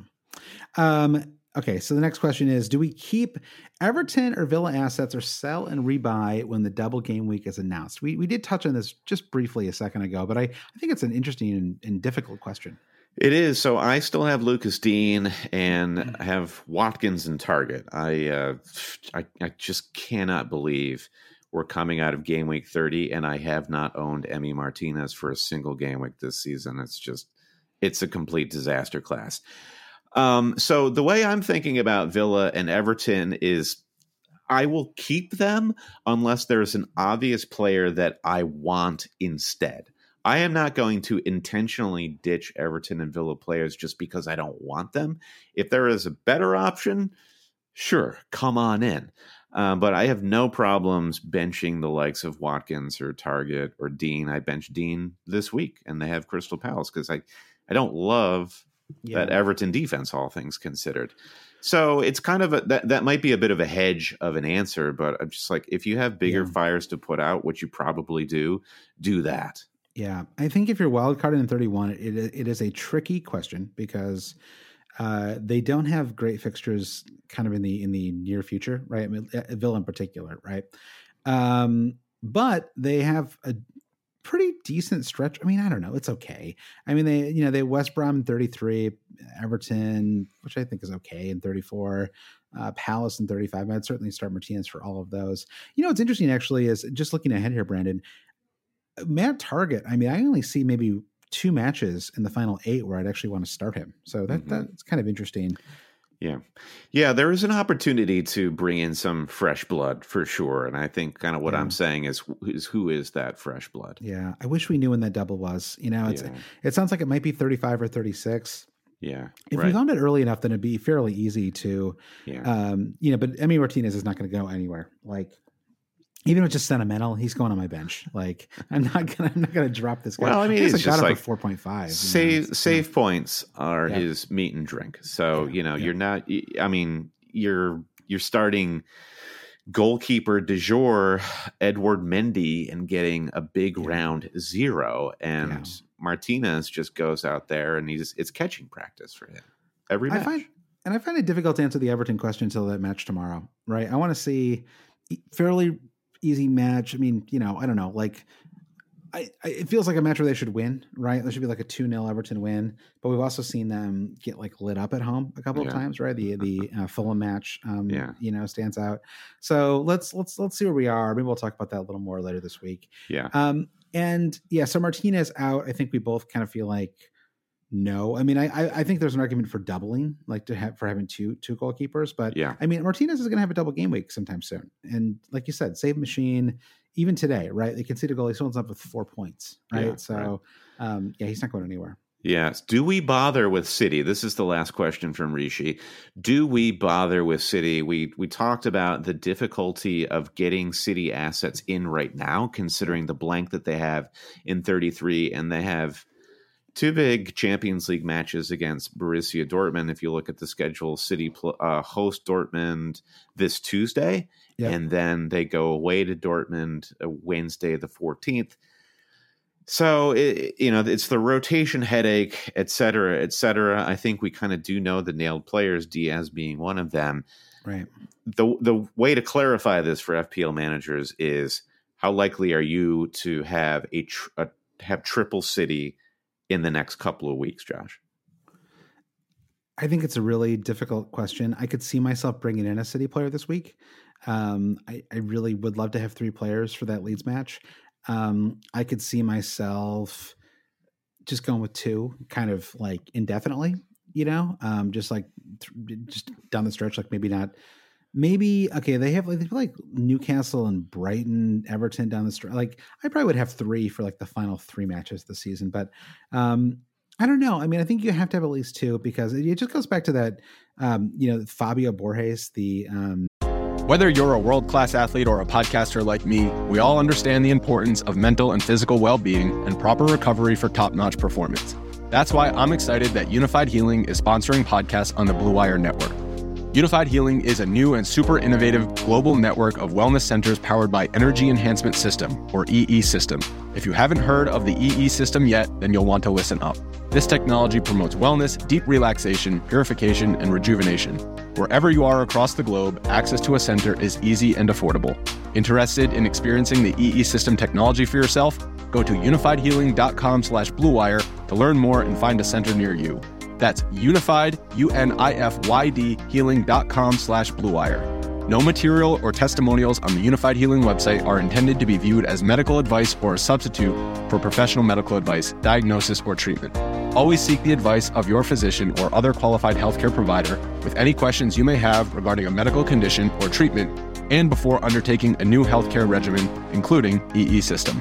Um, Okay, so the next question is, do we keep Everton or Villa assets or sell and rebuy when the double game week is announced? We we did touch on this just briefly a second ago, but I, I think it's an interesting and, and difficult question. It is. So I still have Lucas Dean and I have Watkins and Target. I, uh, I I just cannot believe we're coming out of game week thirty and I have not owned Emi Martinez for a single game week this season. It's just, it's a complete disaster class. Um, so the way I'm thinking about Villa and Everton is I will keep them unless there's an obvious player that I want instead. I am not going to intentionally ditch Everton and Villa players just because I don't want them. If there is a better option, sure, come on in. Um, but I have no problems benching the likes of Watkins or Target or Dean. I benched Dean this week and they have Crystal Palace because I, I don't love Yeah. that Everton defense, all things considered. So it's kind of a, that, that might be a bit of a hedge of an answer, but I'm just like, if you have bigger yeah. fires to put out, which you probably do, do that. Yeah. I think if you're wildcarding in thirty-one, it, it is a tricky question because uh, they don't have great fixtures kind of in the, in the near future, right? I mean, Villa in particular, right? Um, but they have a pretty decent stretch. I mean, I don't know. It's okay. I mean, they, you know, they West Brom in thirty-three, Everton, which I think is okay, in thirty-four, uh, Palace in thirty-five. I'd certainly start Martinez for all of those. You know, what's interesting actually is just looking ahead here, Brandon, Matt Target, I mean, I only see maybe two matches in the final eight where I'd actually want to start him. So that mm-hmm. that's kind of interesting. Yeah. Yeah, there is an opportunity to bring in some fresh blood for sure. And I think kind of what yeah. I'm saying is, is who is that fresh blood? Yeah. I wish we knew when that double was. You know, it's yeah. it sounds like it might be thirty-five or thirty-six. Yeah. If right. we found it early enough, then it'd be fairly easy to, yeah. um, you know, but Emi Martinez is not going to go anywhere. Like, even if it's just sentimental, he's going on my bench. Like, I'm not gonna, I'm not gonna drop this guy. Well, I mean, I it's just like four point five. Save know, save so. points are yeah. his meat and drink. So yeah. you know, yeah. you're not. I mean, you're you're starting goalkeeper de jour Edward Mendy and getting a big yeah. round zero, and yeah. Martinez just goes out there and he's it's catching practice for him every match. I find, and I find it difficult to answer the Everton question until that match tomorrow. Right? I want to see fairly easy match. I mean, you know, I don't know. Like, I, I it feels like a match where they should win, right? There should be like a two nil Everton win. But we've also seen them get like lit up at home a couple yeah. of times, right? The the uh, Fulham match, um, yeah. you know, stands out. So let's let's let's see where we are. Maybe we'll talk about that a little more later this week. Yeah. Um. And yeah, so Martinez out. I think we both kind of feel like. No, I mean, I I think there's an argument for doubling, like to have for having two two goalkeepers, but yeah, I mean, Martinez is going to have a double game week sometime soon, and like you said, save machine even today, right? They concede a goal, he still ends up with four points, right? Yeah, so, right. Um, yeah, he's not going anywhere. Yes. Do we bother with City? This is the last question from Rishi. Do we bother with City? We we talked about the difficulty of getting City assets in right now, considering the blank that they have in thirty-three, and they have two big Champions League matches against Borussia Dortmund. If you look at the schedule, City uh, host Dortmund this Tuesday, yep. and then they go away to Dortmund uh, Wednesday the fourteenth. So, it, you know, it's the rotation headache, et cetera, et cetera. I think we kind of do know the nailed players, Diaz being one of them. Right. The, the way to clarify this for F P L managers is how likely are you to have a, tr- a have triple City in the next couple of weeks, Josh? I think it's a really difficult question. I could see myself bringing in a City player this week. Um, I, I really would love to have three players for that Leeds match. Um, I could see myself just going with two, kind of like indefinitely, you know, um, just like th- just down the stretch, like maybe not, maybe, okay, they have like, they have like Newcastle and Brighton, Everton down the stretch. Like I probably would have three for like the final three matches of the season, but um, I don't know. I mean, I think you have to have at least two because it just goes back to that, um, you know, Fabio Borges, the, um, Whether you're a world-class athlete or a podcaster like me, we all understand the importance of mental and physical well-being and proper recovery for top-notch performance. That's why I'm excited that Unified Healing is sponsoring podcasts on the Blue Wire Network. Unified Healing is a new and super innovative global network of wellness centers powered by Energy Enhancement System, or E E System. If you haven't heard of the E E System yet, then you'll want to listen up. This technology promotes wellness, deep relaxation, purification, and rejuvenation. Wherever you are across the globe, access to a center is easy and affordable. Interested in experiencing the E E System technology for yourself? Go to unified healing dot com slash blue wire to learn more and find a center near you. That's unified, U N I F Y D, healing dot com slash blue wire. No material or testimonials on the Unified Healing website are intended to be viewed as medical advice or a substitute for professional medical advice, diagnosis, or treatment. Always seek the advice of your physician or other qualified healthcare provider with any questions you may have regarding a medical condition or treatment and before undertaking a new healthcare regimen, including E E System.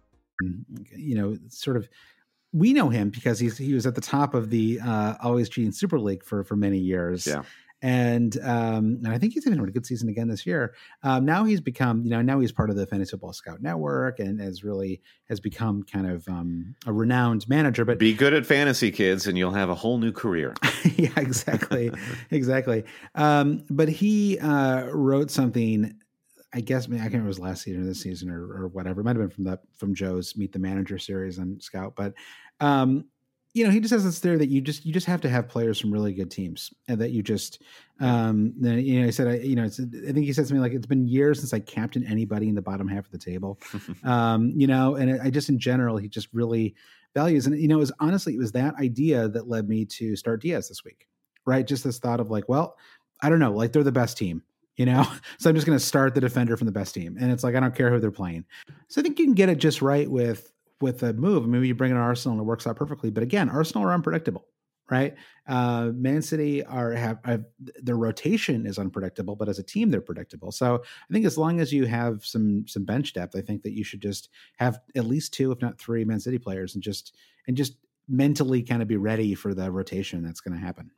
You know, sort of, we know him because he's he was at the top of the uh, Always Cheating Super League for for many years. Yeah. And um, and I think he's even had a good season again this year. Um, now he's become, you know, now he's part of the Fantasy Football Scout Network and has really has become kind of um, a renowned manager. But be good at fantasy, kids, and you'll have a whole new career. Yeah, exactly, exactly. Um, but he uh, wrote something. I guess I can't remember if it was last season or this season or, or whatever. It might have been from that from Joe's Meet the Manager series on Scout, but. Um, You know, he just has this theory that you just you just have to have players from really good teams, and that you just, um, you know, he said, I, you know, it's, I think he said something like, "It's been years since I captained anybody in the bottom half of the table," um, you know, and I just in general he just really values, and you know, it was honestly it was that idea that led me to start Diaz this week, right? Just this thought of like, well, I don't know, like they're the best team, you know? So I'm just going to start the defender from the best team. And it's like, I don't care who they're playing. So I think you can get it just right with, with a move. Maybe you bring in Arsenal and it works out perfectly. But again, Arsenal are unpredictable, right? Uh, Man City are have, have their rotation is unpredictable, but as a team, they're predictable. So I think as long as you have some some bench depth, I think that you should just have at least two, if not three, Man City players, and just and just mentally kind of be ready for the rotation that's going to happen.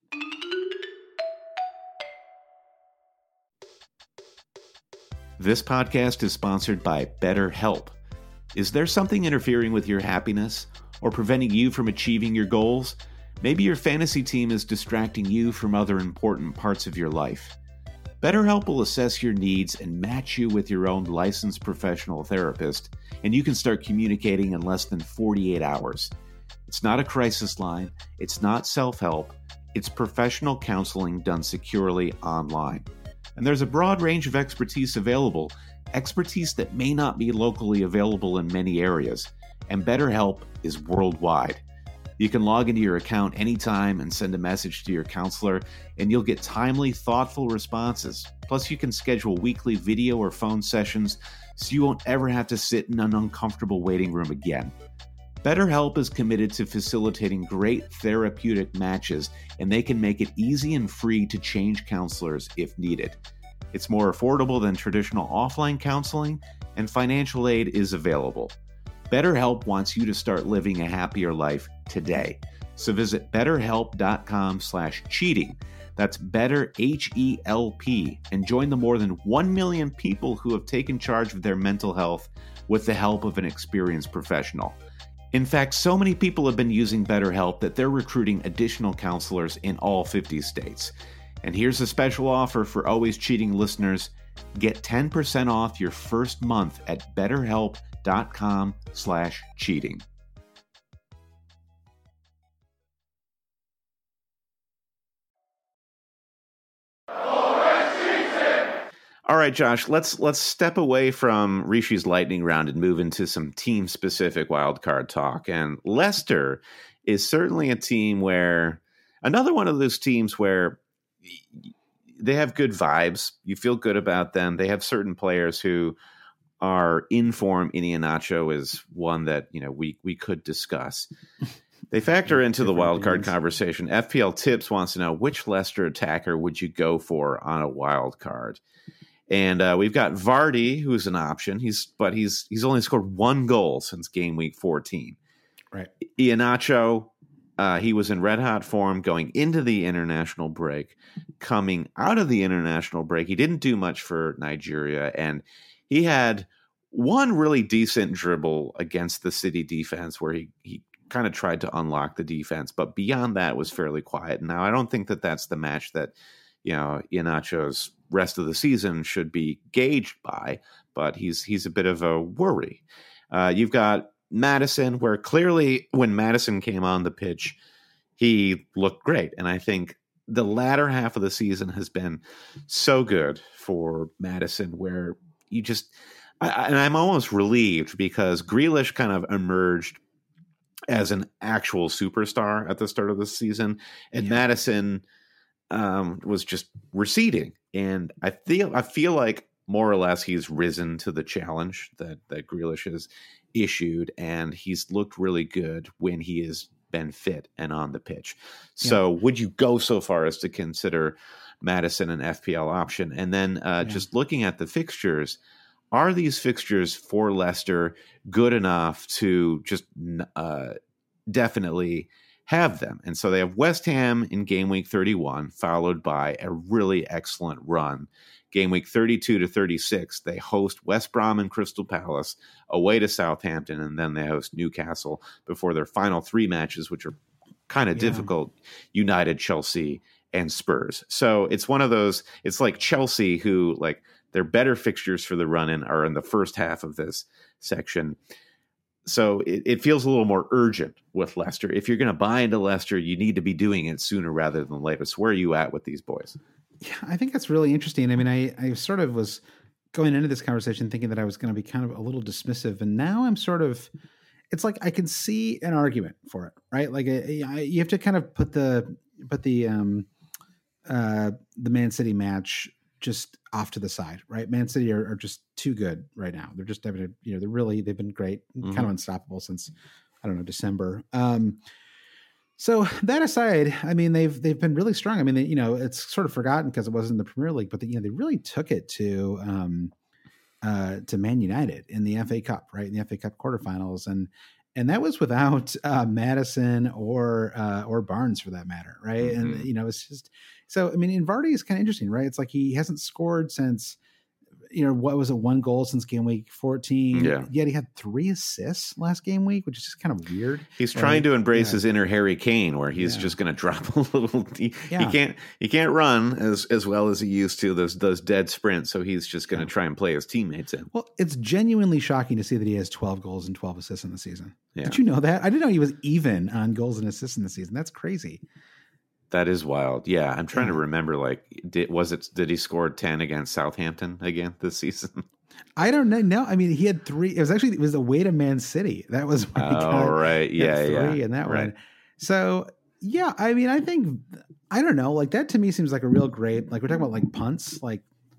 This podcast is sponsored by BetterHelp. Is there something interfering with your happiness or preventing you from achieving your goals? Maybe your fantasy team is distracting you from other important parts of your life. BetterHelp will assess your needs and match you with your own licensed professional therapist, and you can start communicating in less than forty-eight hours. It's not a crisis line, it's not self-help, it's professional counseling done securely online. And there's a broad range of expertise available, expertise that may not be locally available in many areas, and BetterHelp is worldwide. You can log into your account anytime and send a message to your counselor, and you'll get timely, thoughtful responses. Plus, you can schedule weekly video or phone sessions so you won't ever have to sit in an uncomfortable waiting room again. BetterHelp is committed to facilitating great therapeutic matches, and they can make it easy and free to change counselors if needed. It's more affordable than traditional offline counseling, and financial aid is available. BetterHelp wants you to start living a happier life today. So visit betterhelp.com slash cheating. That's better, H E L P, and join the more than one million people who have taken charge of their mental health with the help of an experienced professional. In fact, so many people have been using BetterHelp that they're recruiting additional counselors in all fifty states. And here's a special offer for Always Cheating listeners. Get ten percent off your first month at betterhelp.com slash cheating. All right, Josh, let's let's step away from Rishi's lightning round and move into some team-specific wildcard talk. And Leicester is certainly a team where, another one of those teams where they have good vibes. You feel good about them. They have certain players who are in form. Iheanacho is one that, you know, we we could discuss. They factor into the wildcard conversation. F P L Tips wants to know, which Leicester attacker would you go for on a wild card? And uh, we've got Vardy, who's an option. He's but he's he's only scored one goal since game week fourteen. Right. Iheanacho, uh, he was in red hot form going into the international break. Coming out of the international break, he didn't do much for Nigeria, and he had one really decent dribble against the City defense where he he kind of tried to unlock the defense, but beyond that was fairly quiet. Now, I don't think that that's the match that, you know, Iheanacho's rest of the season should be gauged by, but he's he's a bit of a worry. Uh, you've got Maddison, where clearly when Maddison came on the pitch, he looked great. And I think the latter half of the season has been so good for Maddison, where you just, I, and I'm almost relieved because Grealish kind of emerged as an actual superstar at the start of the season, and yeah. Maddison um, was just receding. And I feel I feel like more or less he's risen to the challenge that that Grealish has issued, and he's looked really good when he has been fit and on the pitch. So yeah. Would you go so far as to consider Maddison an F P L option? And then uh, yeah. just looking at the fixtures, are these fixtures for Leicester good enough to just uh, definitely have them? And so they have West Ham in game week thirty-one, followed by a really excellent run. Game week thirty-two to thirty-six, they host West Brom and Crystal Palace, away to Southampton, and then they host Newcastle before their final three matches, which are kind of yeah. difficult: United, Chelsea, and Spurs. So it's one of those, it's like Chelsea, who, like, their better fixtures for the run-in are in the first half of this section. So it, it feels a little more urgent with Leicester. If you're going to buy into Leicester, you need to be doing it sooner rather than later. So where are you at with these boys? Yeah, I think that's really interesting. I mean, I, I sort of was going into this conversation thinking that I was going to be kind of a little dismissive. And now I'm sort of, it's like I can see an argument for it, right? Like a, a, you have to kind of put the, put the, um, uh, the Man City match just off to the side, right? Man City are, are just too good right now. They're just having a, you know, they're really, they've been great, mm-hmm. kind of unstoppable since, I don't know, December. Um, so that aside, I mean, they've, they've been really strong. I mean, they, you know, it's sort of forgotten because it wasn't in the Premier League, but the, you know, they really took it to, um, uh, to Man United in the F A Cup, right? In the F A Cup quarterfinals. And, and that was without uh, Maddison or, uh, or Barnes for that matter. Right. Mm-hmm. And, you know, it's just, so, I mean, and Vardy is kind of interesting, right? It's like he hasn't scored since, you know, what was it, one goal since game week fourteen. Yeah. Yet he had three assists last game week, which is just kind of weird. He's right? trying to embrace yeah. his inner Harry Kane, where he's yeah. just going to drop a little. He, yeah. he can't. He can't run as as well as he used to. Those those dead sprints. So he's just going to yeah. try and play his teammates in. Well, it's genuinely shocking to see that he has twelve goals and twelve assists in the season. Yeah. Did you know that? I didn't know he was even on goals and assists in the season. That's crazy. That is wild. Yeah, I'm trying yeah. to remember. Like, did was it? Did he score ten against Southampton again this season? I don't know. No, I mean, he had three. It was actually it was away to Man City. That was when he oh got, right, yeah, three yeah, in that right. one. So yeah, I mean, I think I don't know. Like that to me seems like a real great. Like we're talking about like punts. Like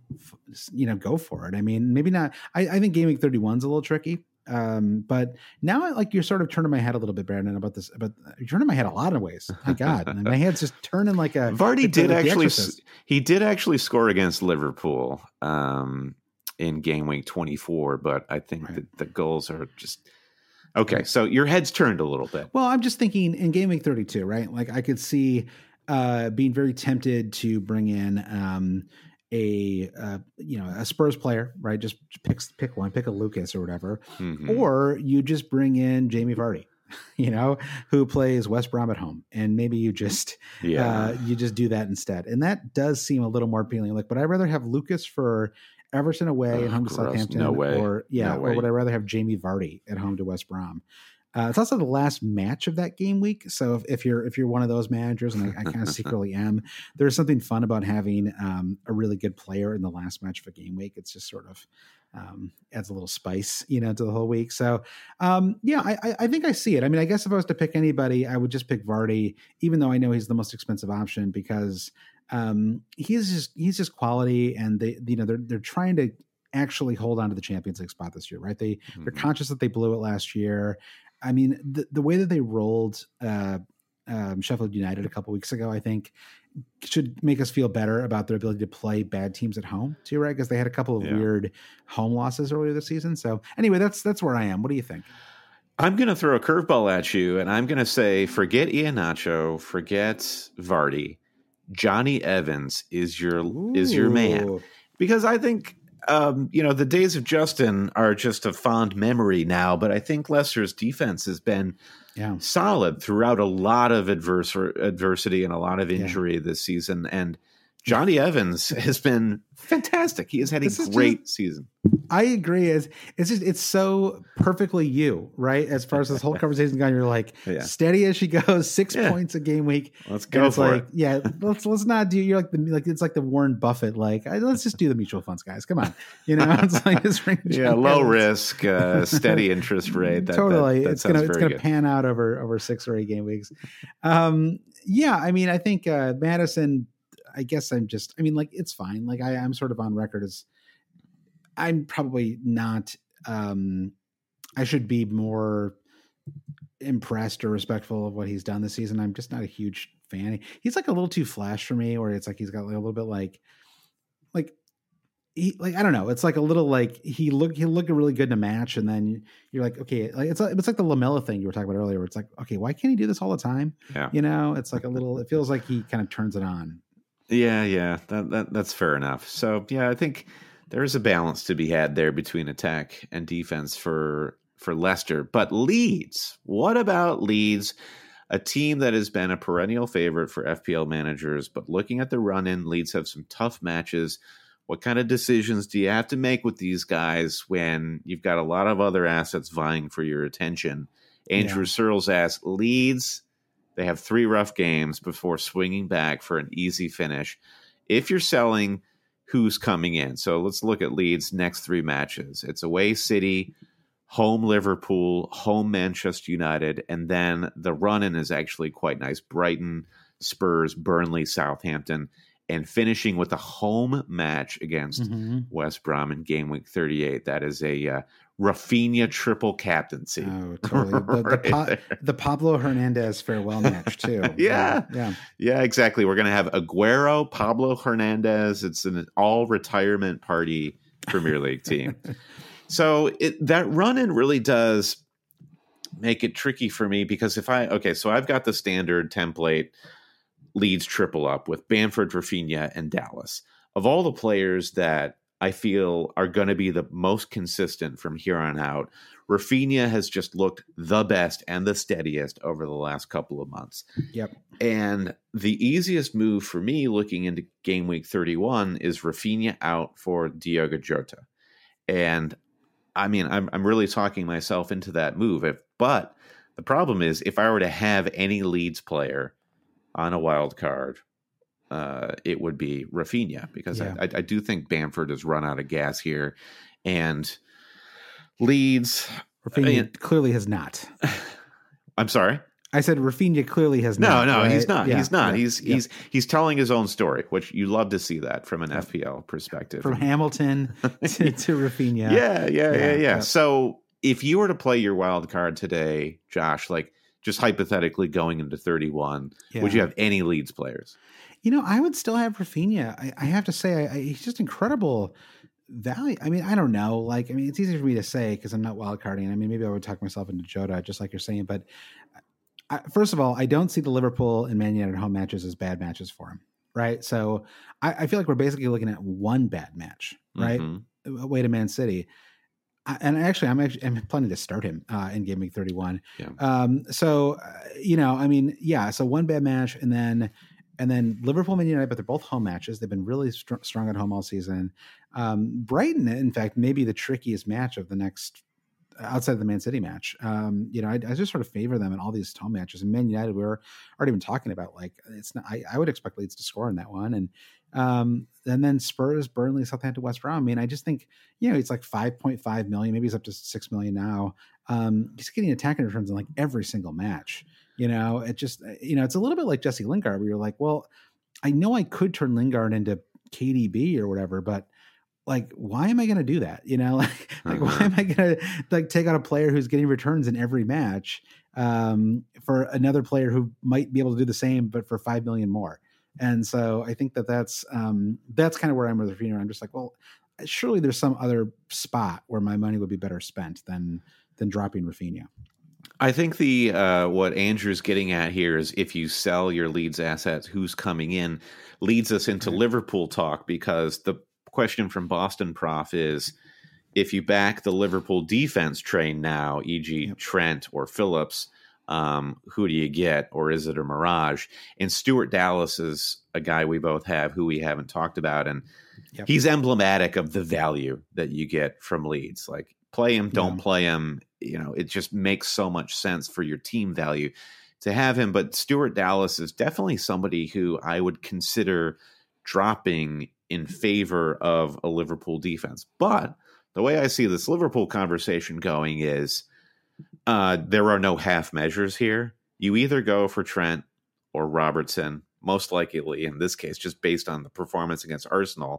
you know, go for it. I mean, maybe not. I, I think game week thirty-one is a little tricky. Um, but now I like you're sort of turning my head a little bit, Brandon, about this, but you're turning my head a lot of ways. My God, my head's just turning like a Vardy did like actually, he did actually score against Liverpool, um, in game week twenty-four, but I think right. that the goals are just, okay. So your head's turned a little bit. Well, I'm just thinking in game week thirty-two, right? Like I could see, uh, being very tempted to bring in, um, a uh, you know a Spurs player, right? Just pick pick one, pick a Lucas or whatever, mm-hmm. or you just bring in Jamie Vardy, you know, who plays West Brom at home, and maybe you just yeah uh, you just do that instead, and that does seem a little more appealing. Like, but I'd rather have Lucas for Everton away oh, at home to gross. Southampton, no way. or yeah, no or way. would I rather have Jamie Vardy at home to West Brom? Uh, it's also the last match of that game week. So if, if you're if you're one of those managers, and I, I kind of secretly am, there's something fun about having um, a really good player in the last match of a game week. It's just sort of um, adds a little spice, you know, to the whole week. So um, yeah, I, I think I see it. I mean, I guess if I was to pick anybody, I would just pick Vardy, even though I know he's the most expensive option because um, he's just he's just quality, and they you know they're they're trying to actually hold on to the Champions League spot this year, right? They mm-hmm. they're conscious that they blew it last year. I mean, the, the way that they rolled uh, um, Sheffield United a couple weeks ago, I think, should make us feel better about their ability to play bad teams at home too, right? Because they had a couple of yeah. weird home losses earlier this season. So anyway, that's that's where I am. What do you think? I'm going to throw a curveball at you, and I'm going to say, forget Iheanacho, forget Vardy. Johnny Evans is your Ooh. is your man, because I think. Um, you know, the days of Justin are just a fond memory now, but I think Leicester's defense has been yeah. solid throughout a lot of adverse adversity and a lot of injury yeah. this season. And Johnny Evans has been fantastic. He has had a this great just, season. I agree. It's, it's just, it's so perfectly you, right? As far as this whole conversation gone, you're like yeah. steady as she goes, six yeah. points a game week. Let's go for like, it. Yeah. Let's, let's not do, you're like the, like, it's like the Warren Buffett, like, let's just do the mutual funds, guys. Come on. You know, it's like this ring. Yeah. Low risk, uh, steady interest rate. That, totally. That, that it's going to, it's going to pan out over, over six or eight game weeks. Um, yeah. I mean, I think, uh, Maddison, I guess I'm just, I mean, like, it's fine. Like I, I'm sort of on record as I'm probably not, um, I should be more impressed or respectful of what he's done this season. I'm just not a huge fan. He's like a little too flash for me, where it's like, he's got like a little bit like, like he, like, I don't know. It's like a little, like he look, he'll look really good in a match. And then you're like, okay, like it's, it's like the Lamella thing you were talking about earlier, where it's like, okay, why can't he do this all the time? Yeah. You know, it's like a little, it feels like he kind of turns it on. Yeah, yeah, that, that that's fair enough. So yeah, I think there is a balance to be had there between attack and defense for for Leicester. But Leeds, what about Leeds? A team that has been a perennial favorite for F P L managers, but looking at the run-in, Leeds have some tough matches. What kind of decisions do you have to make with these guys when you've got a lot of other assets vying for your attention? Andrew yeah. Searles asks, Leeds, they have three rough games before swinging back for an easy finish. If you're selling, who's coming in? So let's look at Leeds' next three matches. It's away City, home Liverpool, home Manchester United, and then the run-in is actually quite nice. Brighton, Spurs, Burnley, Southampton. and finishing with a home match against Mm-hmm. West Brom in game week thirty-eight. That is a uh, Rafinha triple captaincy. Oh, totally. The, the, right pa- there. the Pablo Hernandez farewell match too. Yeah. yeah. Yeah, exactly. We're going to have Aguero, Pablo Hernandez. It's an all retirement party Premier League team. So it, that run-in really does make it tricky for me because if I, okay, so I've got the standard template Leeds triple up with Bamford, Rafinha, and Dallas. Of all the players that I feel are going to be the most consistent from here on out, Rafinha has just looked the best and the steadiest over the last couple of months. Yep. And the easiest move for me looking into game week thirty-one is Rafinha out for Diogo Jota. And I mean, I'm I'm really talking myself into that move. If, but the problem is if I were to have any Leeds player on a wild card, uh, it would be Rafinha because Yeah. I, I, I do think Bamford has run out of gas here. And Leeds, Rafinha I mean- clearly has not. I'm sorry. I said Rafinha clearly has No, not. no, right? he's not. Yeah, he's not. yeah, he's yeah. he's he's telling his own story, which you love to see that from an F P L perspective. From Hamilton to, to Rafinha. Yeah, yeah, yeah, yeah, Yeah, yeah. So if you were to play your wild card today, Josh, like just hypothetically going into thirty-one, Yeah. would you have any Leeds players? You know, I would still have Rafinha. I, I have to say, I, I, he's just incredible value. I mean, I don't know. Like, I mean, it's easy for me to say because I'm not wildcarding. I mean, maybe I would talk myself into Jota, just like you're saying. But I, first of all, I don't see the Liverpool and Man United home matches as bad matches for him, right? So I, I feel like we're basically looking at one bad match, right? Mhm. Away to Man City. I, and actually, I'm actually I'm planning to start him uh, in game week thirty-one. Yeah. Um, so uh, you know, I mean, yeah. So one bad match, and then and then Liverpool, Man United, but they're both home matches. They've been really str- strong at home all season. Um, Brighton, in fact, maybe the trickiest match of the next outside of the Man City match. Um, you know, I, I just sort of favor them in all these home matches. And Man United, we were already been talking about like it's not. I, I would expect Leeds to score in that one, and um, and then Spurs, Burnley, Southampton, West Brom. I mean, I just think you know it's like five point five million, maybe it's up to six million now. Um, just getting attacking returns in like every single match. You know, it just you know it's a little bit like Jesse Lingard, where you're like, well, I know I could turn Lingard into K D B or whatever, but like, why am I going to do that? You know, like, like why am I going to like take out a player who's getting returns in every match um, for another player who might be able to do the same, but for five million more? And so I think that that's um, that's kind of where I'm with Rafinha. I'm just like, well, surely there's some other spot where my money would be better spent than than dropping Rafinha. I think the uh, what Andrew's getting at here is if you sell your Leeds assets, who's coming in, leads us into Right. Liverpool talk because the question from Boston Prof is if you back the Liverpool defense train now, for example. Yep. Trent or Phillips, um, who do you get, or is it a mirage? And Stuart Dallas is a guy we both have who we haven't talked about, and Yep. he's emblematic of the value that you get from Leeds. Like play him, don't Yeah. play him. You know, it just makes so much sense for your team value to have him. But Stuart Dallas is definitely somebody who I would consider dropping in favor of a Liverpool defense. But the way I see this Liverpool conversation going is uh, there are no half measures here. You either go for Trent or Robertson, most likely in this case, just based on the performance against Arsenal.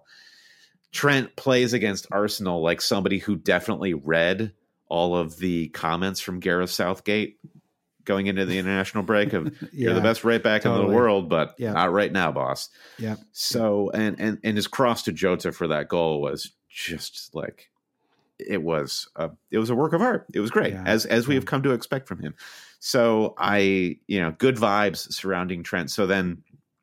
Trent plays against Arsenal like somebody who definitely read all of the comments from Gareth Southgate going into the international break of you're the Yeah, best right back in totally. the world, but Yeah. not right now, boss. Yeah. So, and, and, and his cross to Jota for that goal was just like, it was a, it was a work of art. It was great, Yeah. as, as we Yeah. have come to expect from him. So I, you know, good vibes surrounding Trent. So then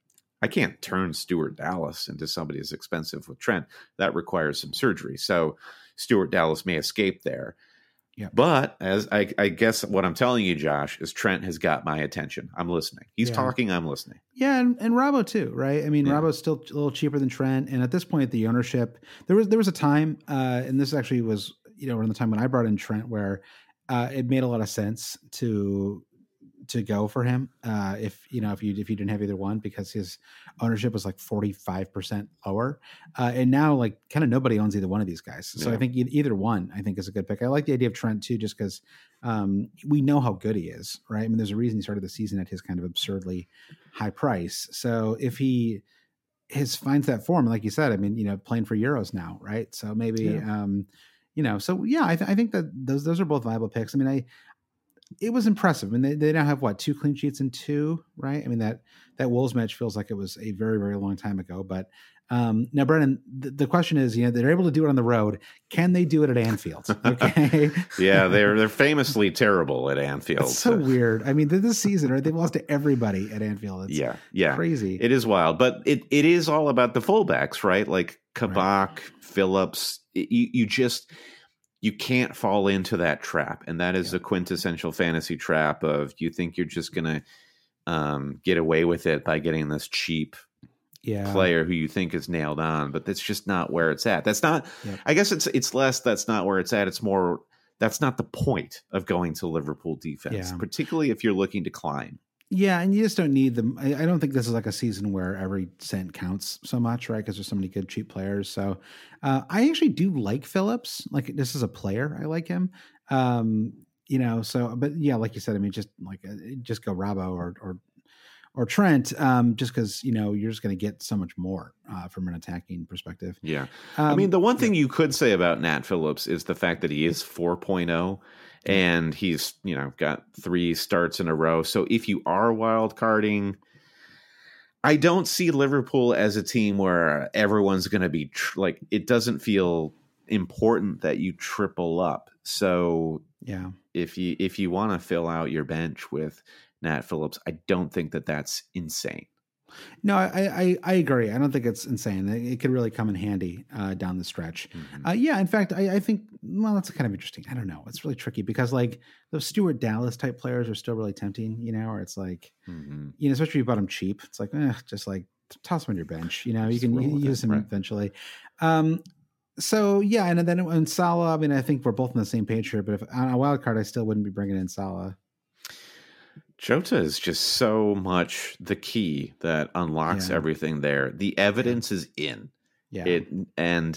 I can't turn Stuart Dallas into somebody as expensive with Trent. That requires some surgery. So Stuart Dallas may escape there. Yeah. But as I, I guess what I'm telling you, Josh, is Trent has got my attention. I'm listening. He's Yeah. talking. I'm listening. Yeah, and, and Robbo too, right? I mean, Yeah. Robbo's still a little cheaper than Trent, and at this point, the ownership there was there was a time, uh, and this actually was you know around the time when I brought in Trent, where uh, it made a lot of sense to to go for him uh, if you know if you if you didn't have either one because his ownership was like forty-five percent lower, uh, and now like kind of nobody owns either one of these guys. So Yeah. I think e- either one I think is a good pick. I like the idea of Trent too, just because um, we know how good he is, right? I mean, there's a reason he started the season at his kind of absurdly high price. So if he his finds that form. Like you said, I mean, you know, playing for Euros now, right? So maybe, yeah. um, you know, so yeah, I, th- I think that those those are both viable picks. I mean, I it was impressive. I mean, they, they now have what, two clean sheets and two, right? I mean, that that Wolves match feels like it was a very, very long time ago. But um, now, Brennan, the, the question is, you know, they're able to do it on the road. Can they do it at Anfield? Okay. yeah, they're they're famously terrible at Anfield. It's so, so weird. I mean, this season, right? They've lost to everybody at Anfield. It's yeah, yeah, crazy. It is wild, but it, it is all about the fullbacks, right? Like Kabak, right. Phillips. It, you you just you can't fall into that trap, and that is yeah. a quintessential fantasy trap of you think you're just gonna um, get away with it by getting this cheap. Yeah. player who you think is nailed on, but that's just not where it's at. That's not, yep. I guess it's, it's less, that's not where it's at. It's more, that's not the point of going to Liverpool defense, yeah. particularly if you're looking to climb. Yeah. And you just don't need them. I, I don't think this is like a season where every cent counts so much, right? Because there's so many good cheap players. So uh, I actually do like Phillips. Like this is a player. I like him. Um, you know, so, but yeah, like you said, I mean, just like, uh, just go Robbo or, or, or Trent, um, just because, you know, you're just going to get so much more uh, from an attacking perspective. Yeah. Um, I mean, the one thing yeah. you could say about Nat Phillips is the fact that he is four point oh and he's, you know, got three starts in a row. So if you are wild carding, I don't see Liverpool as a team where everyone's going to be tr- like, it doesn't feel important that you triple up. So yeah, if you, if you want to fill out your bench with Nat Phillips, I don't think that that's insane. No, I, I, I agree. I don't think it's insane. It, it could really come in handy uh, down the stretch. Mm-hmm. Uh, yeah, in fact, I, I think, well, that's kind of interesting. I don't know. It's really tricky because like those Stuart Dallas type players are still really tempting, you know, or it's like, mm-hmm. you know, especially if you bought them cheap. It's like, eh, just like toss them on your bench. You know, just you can you, use them right. eventually. Um, so yeah, and then in Salah, I mean, I think we're both on the same page here, but if on a wild card, I still wouldn't be bringing in Salah. Jota is just so much the key that unlocks yeah. everything there. The evidence yeah. is in. Yeah. It and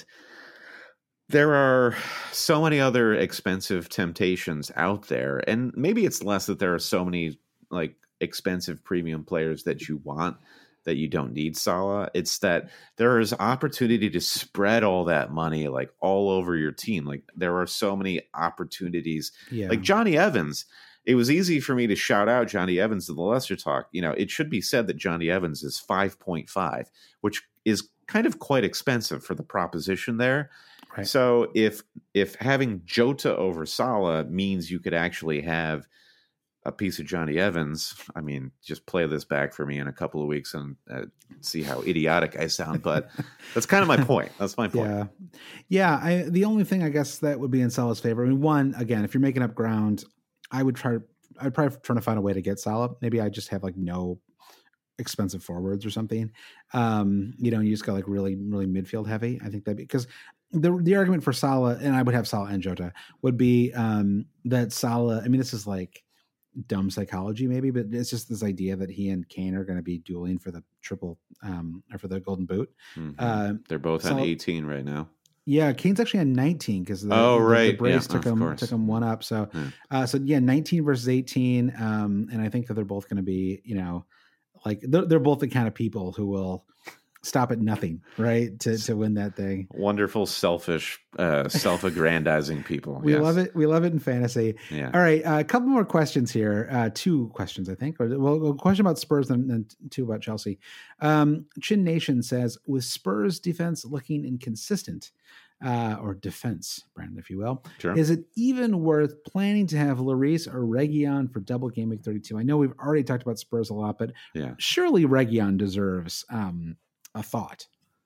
there are so many other expensive temptations out there. And maybe it's less that there are so many like expensive premium players that you want that you don't need Salah. It's that there is opportunity to spread all that money like all over your team. Like there are so many opportunities. Yeah. Like Johnny Evans. It was easy for me to shout out Johnny Evans in the Leicester talk. You know, it should be said that Johnny Evans is five point five, which is kind of quite expensive for the proposition there. Right. So if if having Jota over Salah means you could actually have a piece of Johnny Evans, I mean, just play this back for me in a couple of weeks and uh, see how idiotic I sound. But that's kind of my point. That's my point. Yeah. Yeah. I, the only thing I guess that would be in Salah's favor, I mean, one, again, if you're making up ground, I would try. I'd probably try to find a way to get Salah. Maybe I just have like no expensive forwards or something. Um, you know, you just got like really, really midfield heavy. I think that because the the argument for Salah, and I would have Salah and Jota, would be um, that Salah. I mean, this is like dumb psychology, maybe, but it's just this idea that he and Kane are going to be dueling for the triple um, or for the Golden Boot. Mm-hmm. Uh, They're both Salah, on eighteen right now. Yeah, Kane's actually on nineteen because the, oh, the, right. the brace yeah, took him course. took him one up. So, yeah. uh, so yeah, nineteen versus eighteen, um, and I think that they're both going to be, you know, like they're, they're both the kind of people who will stop at nothing, right, to to win that thing. Wonderful, selfish, uh, self-aggrandizing people. We yes. love it. We love it in fantasy. Yeah. All right, uh, a couple more questions here. Uh, two questions, I think. Or, well, a question about Spurs and then two about Chelsea. Um, Chin Nation says, with Spurs defense looking inconsistent, uh, or defense, Brandon, if you will, sure. is it even worth planning to have Lloris or Reguilon for double game week thirty-two? I know we've already talked about Spurs a lot, but yeah. surely Reguilon deserves um, a thought.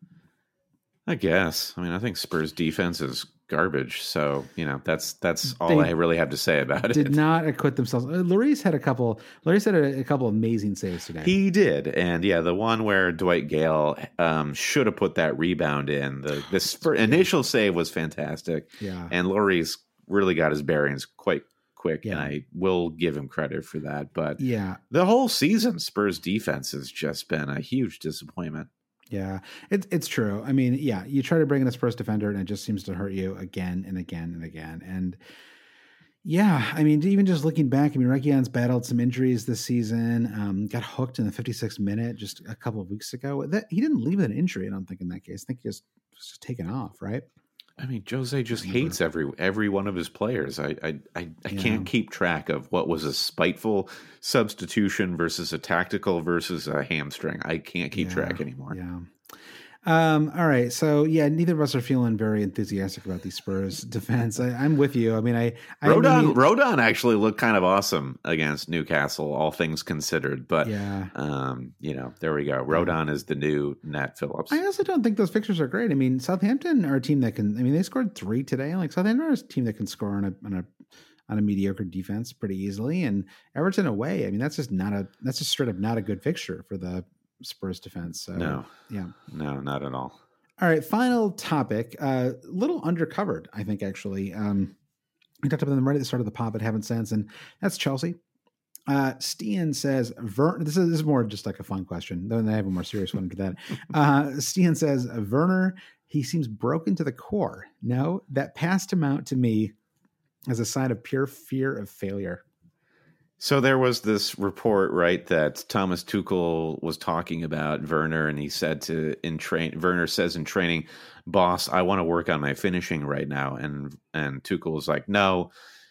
I guess. I mean, I think Spurs defense is garbage. So, you know, that's that's all they I really have to say about did it. Did not acquit themselves. Uh, Lloris had a couple. Lloris had a, a couple amazing saves today. He did, and yeah, the one where Dwight Gale um, should have put that rebound in. The the Spurs, initial save was fantastic. Yeah, and Lloris really got his bearings quite quick, yeah. and I will give him credit for that. But yeah, the whole season, Spurs defense has just been a huge disappointment. Yeah, it's it's true. I mean, yeah, you try to bring in a Spurs defender and it just seems to hurt you again and again and again. And Yeah, I mean, even just looking back, I mean, Reguilon's battled some injuries this season. Um, got hooked in the fifty-sixth minute just a couple of weeks ago. That he didn't leave with an injury, I don't think, in that case. I think he just was just taken off, right? I mean, Jose just hates every every one of his players. I I I, I Yeah. can't keep track of what was a spiteful substitution versus a tactical versus a hamstring. I can't keep Yeah, track anymore. Yeah. Um, all right. So yeah, neither of us are feeling very enthusiastic about the Spurs defense. I, I'm with you. I mean, I, I Rodon mean, Rodon actually looked kind of awesome against Newcastle, all things considered. But yeah. um, you know, there we go. Rodon is the new Nat Phillips. I also don't think those fixtures are great. I mean, Southampton are a team that can. I mean, they scored three today. Like Southampton are a team that can score on a on a on a mediocre defense pretty easily. And Everton away. I mean, that's just not a that's just straight up not a good fixture for the Spurs defense. So, No. yeah, No, not at all. all right. Final topic. A uh, little undercovered, I think. Actually, um, we talked about them right at the start of the pod, but haven't since, and that's Chelsea. Uh, Stian says, Ver- this, is, this is more just like a fun question. Then I have a more serious one after that. Uh, Stian says, Werner, he seems broken to the core. No, that passed him out to me as a sign of pure fear of failure. So there was this report, right, that Thomas Tuchel was talking about Werner, and he said to in train. Werner says in training, "Boss, I want to work on my finishing right now." And and Tuchel was like, "No,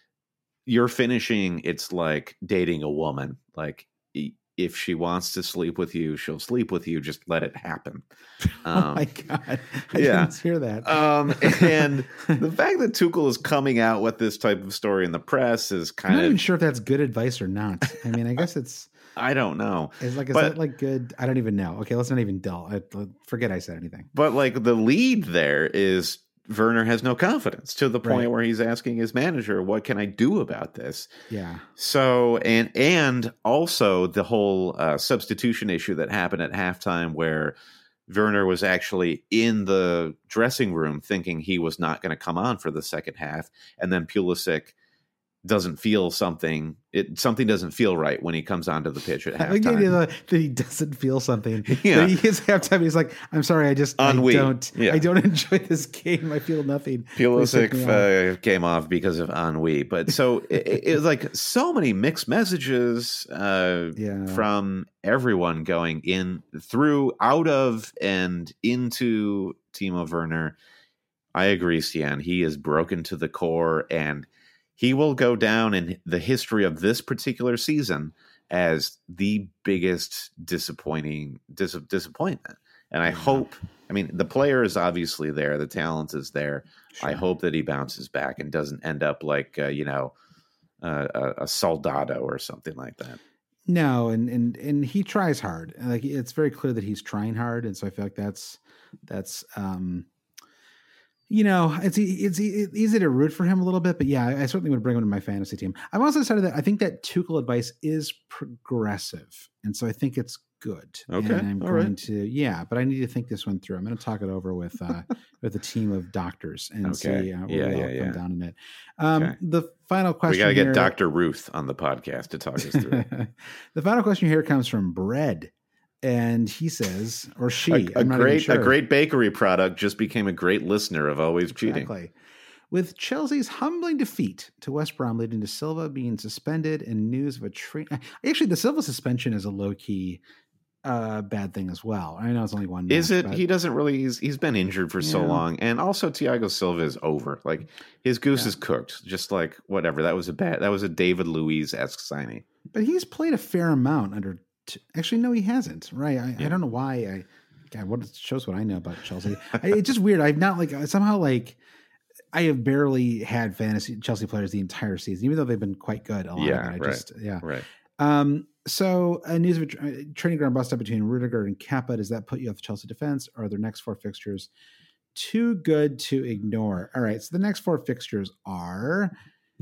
your finishing, it's like dating a woman. Like if she wants to sleep with you, she'll sleep with you. Just let it happen." Um, oh my God. I yeah. didn't hear that. Um, and the fact that Tuchel is coming out with this type of story in the press is I'm kind not of, even sure if that's good advice or not. I mean, I guess it's, I don't know. it's like, is But- that like good? I don't even know. Okay. Let's not even delve. I, forget I said anything. But like the lead there is Werner has no confidence to the point Right. where he's asking his manager, what can I do about this? Yeah. So, and, and also the whole uh, substitution issue that happened at halftime where Werner was actually in the dressing room thinking he was not going to come on for the second half. And then Pulisic doesn't feel something. It something doesn't feel right when he comes onto the pitch at I like the idea halftime. that, that he doesn't feel something. Yeah. That he is halftime. He's like, I'm sorry, I just Ennui. I don't Yeah. I don't enjoy this game. I feel nothing. Please take me off." Pulisic uh, came off because of ennui, but so it, it was like so many mixed messages uh, Yeah. from everyone going in through, out of, and into Timo Werner. I agree, Stian. He is broken to the core, and he will go down in the history of this particular season as the biggest disappointing dis- disappointment. And I Yeah. hope, I mean, the player is obviously there, the talent is there. I Sure. hope that he bounces back and doesn't end up like, uh, you know, uh, a, a Soldado or something like that. No, and and and he tries hard. Like it's very clear that he's trying hard, and so I feel like that's that's um you know, it's e- it's e- it's easy to root for him a little bit, but yeah, I certainly would bring him to my fantasy team. I've also decided that I think that Tuchel advice is progressive, and so I think it's good. Okay, and I'm all going right. to yeah, but I need to think this one through. I'm going to talk it over with uh, with a team of doctors and Okay. see uh, where Yeah, we all yeah, come yeah. down in it. Um, Okay. The final question We got to get here- Doctor Ruth on the podcast to talk us through it. the final question here comes from Bread, and he says, or she, a, a I'm not even great sure. a great bakery product just became a great listener of Always Cheating. Exactly. With Chelsea's humbling defeat to West Brom leading to Silva being suspended and news of a train. Actually, the Silva suspension is a low key uh, bad thing as well. I know it's only one. Is match, it? but- He doesn't really. He's, he's been injured for so Yeah. long, and also Thiago Silva is over. Like his goose Yeah. is cooked. Just like whatever. That was a bad. That was a David Luiz esque signing. But he's played a fair amount under. T- Actually, no, he hasn't. Right? I, Yeah. I don't know why. I God, what it shows what I know about Chelsea. I, it's just weird. I've not like somehow like. I have barely had fantasy Chelsea players the entire season, even though they've been quite good. A lot Yeah, of it. I right. just yeah. Right. Um, so a news of a tra- uh, training ground bust up between Rudiger and Kepa. Does that put you off the Chelsea defense? Or are their next four fixtures too good to ignore? All right. So the next four fixtures are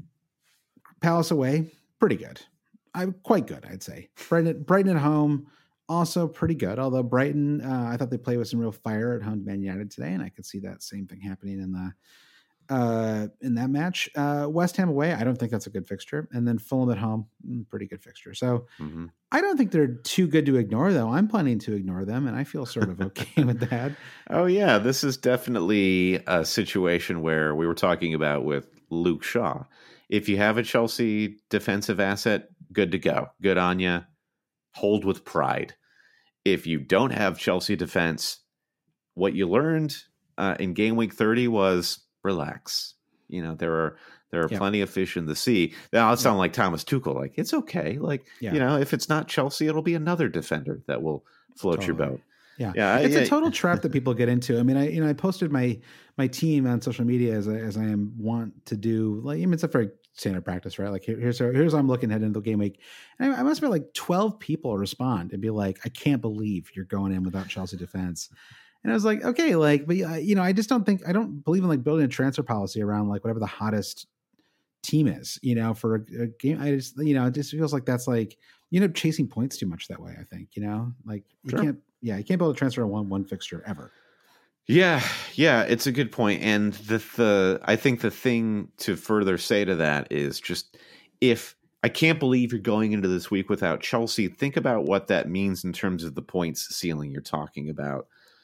Palace away, pretty good. I'm quite good, I'd say. Brighton, Brighton at home, also pretty good. Although Brighton, uh, I thought they played with some real fire at home to Man United today, and I could see that same thing happening in the uh, in that match. Uh, West Ham away, I don't think that's a good fixture. And then Fulham at home, mm, pretty good fixture. So hmm I don't think they're too good to ignore, though. I'm planning to ignore them, and I feel sort of okay with that. Oh yeah, this is definitely a situation where we were talking about with Luke Shaw, If you have a Chelsea defensive asset, good to go. Good on you. Hold with pride. If you don't have Chelsea defense, what you learned uh, in game week thirty was relax. You know, there are there are yeah. plenty of fish in the sea. Now, it sound yeah. like Thomas Tuchel. Like, it's okay. Like, yeah. you know, if it's not Chelsea, it'll be another defender that will float totally. your boat. Yeah, yeah, it's yeah. a total trap that people get into. I mean, I you know I posted my my team on social media as I, as I am want to do. Like, I mean, it's a very standard practice, right? Like, here, here's here's how I'm looking ahead into the game week, and I, I must have like twelve people respond and be like, "I can't believe you're going in without Chelsea defense." And I was like, okay, like, but you know, I just don't think I don't believe in like building a transfer policy around like whatever the hottest team is, you know, for a, a game. I just you know, it just feels like that's like you end up chasing points too much that way. I think you know, like you sure. can't. Yeah, you can't be able to transfer one one fixture ever. Yeah, yeah, it's a good point. And the the I think the thing to further say to that is just if I can't believe you're going into this week without Chelsea, think about what that means in terms of the points ceiling you're talking about.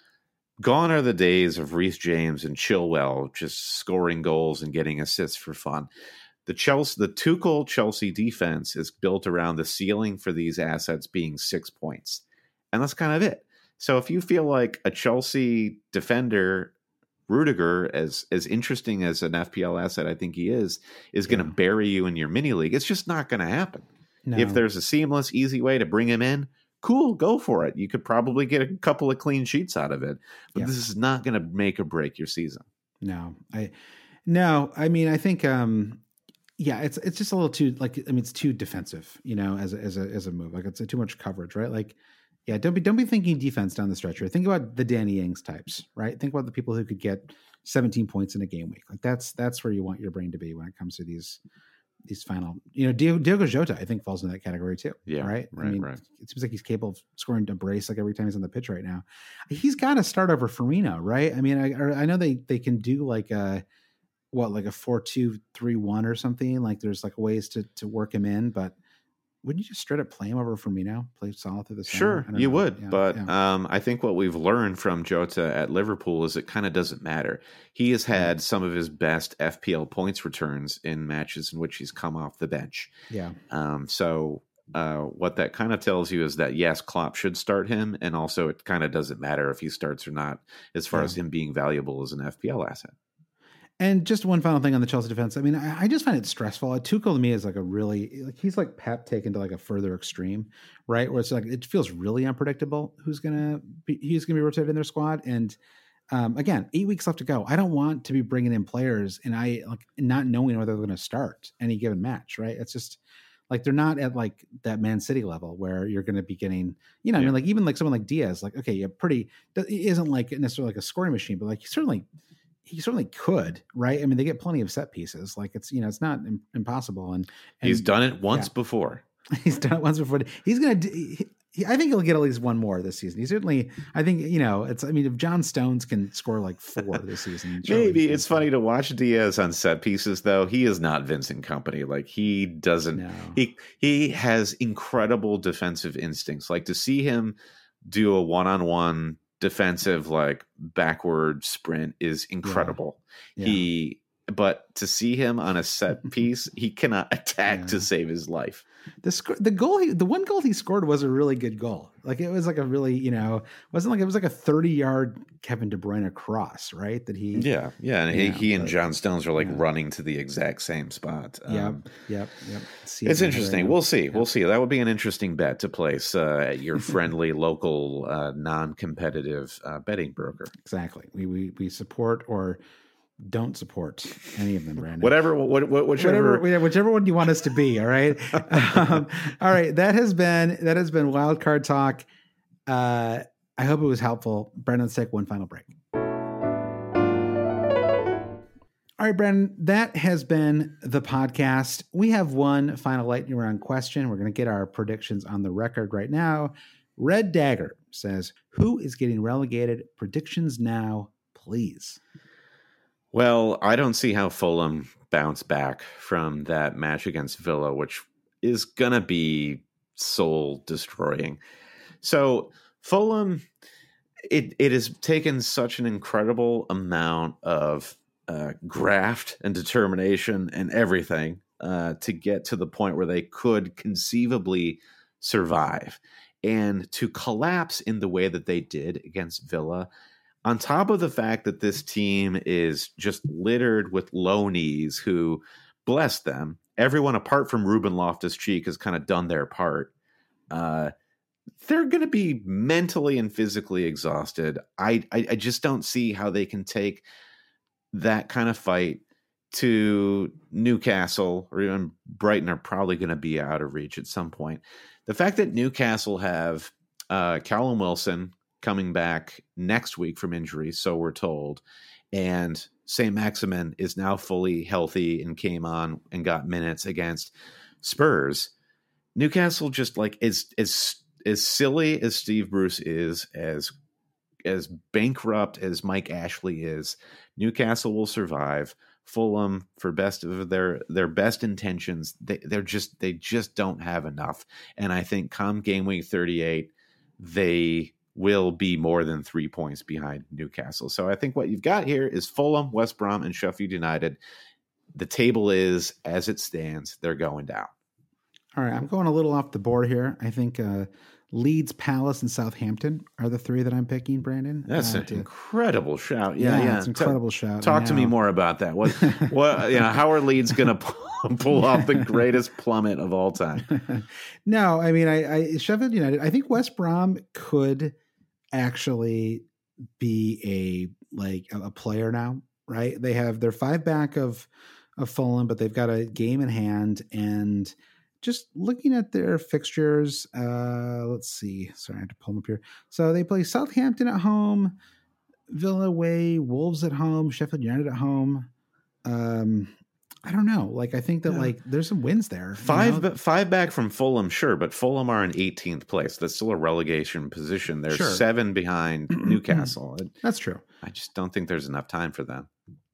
Gone are the days of Reece James and Chilwell just scoring goals and getting assists for fun. The Chelsea, the Tuchel Chelsea defense is built around the ceiling for these assets being six points. And that's kind of it. So if you feel like a Chelsea defender, Rudiger, as as interesting as an F P L asset I think he is, is going to yeah. bury you in your mini league, it's just not going to happen. No. If there's a seamless, easy way to bring him in, cool, go for it. You could probably get a couple of clean sheets out of it. But yeah. this is not going to make or break your season. No, I no, I mean, I think um, yeah, it's it's just a little too like I mean, it's too defensive, you know, as a, as a as a move. Like it's a, too much coverage, right? Like. Yeah, don't be don't be thinking defense down the stretch here. Think about the Danny Ings types, right? Think about the people who could get seventeen points in a game week. Like that's that's where you want your brain to be when it comes to these these final. You know, Diogo, Diogo Jota, I think falls in that category too. Yeah, right. right I mean, right. it seems like he's capable of scoring a brace like every time he's on the pitch right now. He's got to start over Firmino, right? I mean, I I know they they can do like a what like a four two three one or something. Like there's like ways to to work him in, but. Wouldn't you just straight up play him over Firmino? Play solid through the center? Sure, you know. would. Yeah, but yeah. Um, I think what we've learned from Jota at Liverpool is it kind of doesn't matter. He has had some of his best F P L points returns in matches in which he's come off the bench. Yeah. Um, so uh, what that kind of tells you is that, yes, Klopp should start him. And also it kind of doesn't matter if he starts or not as far yeah. as him being valuable as an F P L asset. And just one final thing on the Chelsea defense. I mean, I, I just find it stressful. Tuchel to me is like a really like he's like Pep taken to like a further extreme, right? Where it's like it feels really unpredictable who's gonna be who's gonna be rotated in their squad. And um, again, eight weeks left to go. I don't want to be bringing in players and I like not knowing whether they're going to start any given match, right? It's just like they're not at like that Man City level where you're going to be getting, you know, yeah. I mean, like even like someone like Diaz, like okay, yeah, pretty he isn't like necessarily like a scoring machine, but like he certainly. He certainly could, right? I mean, they get plenty of set pieces. Like it's, you know, it's not im- impossible. And, and he's done it once yeah. before. He's done it once before. He's going to, he, he, I think he'll get at least one more this season. He certainly, I think, you know, it's, I mean, if John Stones can score like four this season. Maybe it's funny to watch Diaz on set pieces though. He is not Vincent Kompany. Like he doesn't, no. he, he has incredible defensive instincts. Like to see him do a one-on-one defensive like backward sprint is incredible. Yeah. Yeah. He but to see him on a set piece, he cannot attack yeah. to save his life. The sc- the goal, he, the one goal he scored was a really good goal. Like it was like a really, you know, wasn't like it was like a thirty yard Kevin De Bruyne cross, right? That he, yeah, yeah, and he, know, he and but, John Stones are like yeah. running to the exact same spot. Yeah, um, yep, yep. It's interesting. We'll see. Yep. We'll see. That would be an interesting bet to place uh, at your friendly local uh, non-competitive uh, betting broker. Exactly. We we we support or. Don't support any of them, Brandon. Whatever, what, what, whichever, Whatever, whichever one you want us to be. All right, um, all right. That has been that has been Wild Card Talk. Uh, I hope it was helpful. Brandon, let's take one final break. All right, Brandon. That has been the podcast. We have one final lightning round question. We're going to get our predictions on the record right now. Red Dagger says, "Who is getting relegated? Predictions now, please." Well, I don't see how Fulham bounce back from that match against Villa, which is going to be soul destroying. So Fulham, it it has taken such an incredible amount of uh, graft and determination and everything uh, to get to the point where they could conceivably survive. And to collapse in the way that they did against Villa, on top of the fact that this team is just littered with low knees who, bless them, everyone apart from Ruben Loftus-Cheek has kind of done their part. Uh, they're going to be mentally and physically exhausted. I, I I just don't see how they can take that kind of fight to Newcastle, or even Brighton are probably going to be out of reach at some point. The fact that Newcastle have uh, Callum Wilson coming back next week from injury, so we're told, and Saint Maximin is now fully healthy and came on and got minutes against Spurs. Newcastle just like is is as silly as Steve Bruce is, as as bankrupt as Mike Ashley is, Newcastle will survive. Fulham, for best of their their best intentions, they they're just they just don't have enough. And I think come game week thirty-eight, they will be more than three points behind Newcastle. So I think what you've got here is Fulham, West Brom, and Sheffield United. The table is as it stands; they're going down. All right, I'm going a little off the board here. I think uh, Leeds, Palace, and Southampton are the three that I'm picking, Brandon. That's uh, an to, incredible shout. Yeah, yeah, yeah. it's an incredible shout. Talk to me more about that. What, what, you know, how are Leeds going to pull, pull off the greatest plummet of all time? No, I mean, I, I Sheffield United. I think West Brom could actually be a like a, a player now, right? They have their five back of of Fulham, but they've got a game in hand. And just looking at their fixtures, uh, let's see. Sorry, I had to pull them up here. So they play Southampton at home, Villa away, Wolves at home, Sheffield United at home. Um, I don't know. Like, I think that yeah. like there's some wins there. Five, you know? five back from Fulham, sure, but Fulham are in eighteenth place. That's still a relegation position. They're sure. seven behind Newcastle. That's true. I just don't think there's enough time for them.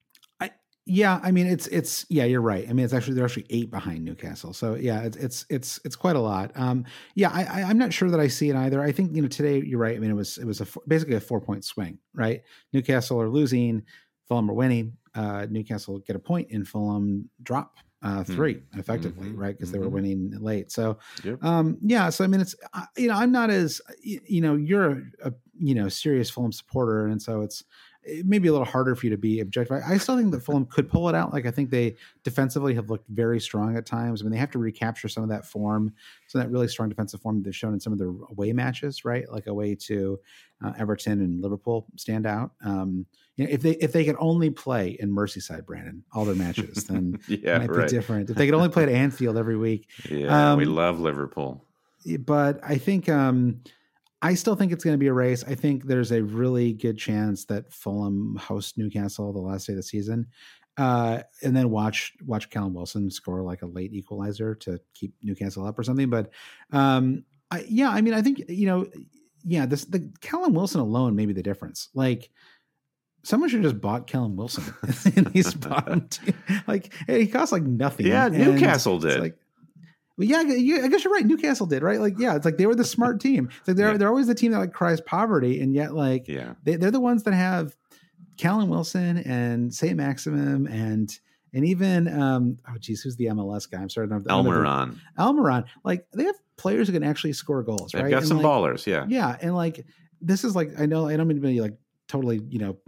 I yeah. I mean, it's it's yeah. You're right. I mean, it's actually they're actually eight behind Newcastle. So yeah, it's it's it's it's quite a lot. Um, yeah, I, I I'm not sure that I see it either. I think you know today you're right. I mean, it was it was a basically a four point swing, right? Newcastle are losing, Fulham are winning. Uh, Newcastle get a point and Fulham drop uh, three mm-hmm. effectively, mm-hmm. right? Because mm-hmm. they were winning late. So, yep. um, yeah. So I mean, it's uh, you know, I'm not as you know, you're a, a you know serious Fulham supporter, and so it's it may be a little harder for you to be objective. I, I still think that Fulham could pull it out. Like I think they defensively have looked very strong at times. I mean, they have to recapture some of that form, some of that really strong defensive form that they've shown in some of their away matches, right? Like away to uh, Everton and Liverpool stand out. Um, You know, if they if they could only play in Merseyside, Brandon, all their matches, then yeah, it might right. be different. If they could only play at Anfield every week, yeah, um, we love Liverpool. But I think um, I still think it's going to be a race. I think there's a really good chance that Fulham hosts Newcastle the last day of the season, uh, and then watch watch Callum Wilson score like a late equalizer to keep Newcastle up or something. But um, I, yeah, I mean, I think you know, yeah, this the Callum Wilson alone may be the difference. Like. Someone should have just bought Callum Wilson in these bottom two. Like he costs like nothing. Yeah, and Newcastle did. Like, well, yeah, I guess you're right. Newcastle did, right? Like, yeah, it's like they were the smart team. It's like they're yeah. they're always the team that like cries poverty, and yet like yeah. they, they're the ones that have Callum Wilson and Saint Maximum and and even um oh geez, who's the M L S guy? I'm sorry, I don't know. Almiron. Almiron. Like they have players who can actually score goals, They've right? got and some like, ballers, yeah, yeah, and like this is like I know I don't mean to be like totally you know.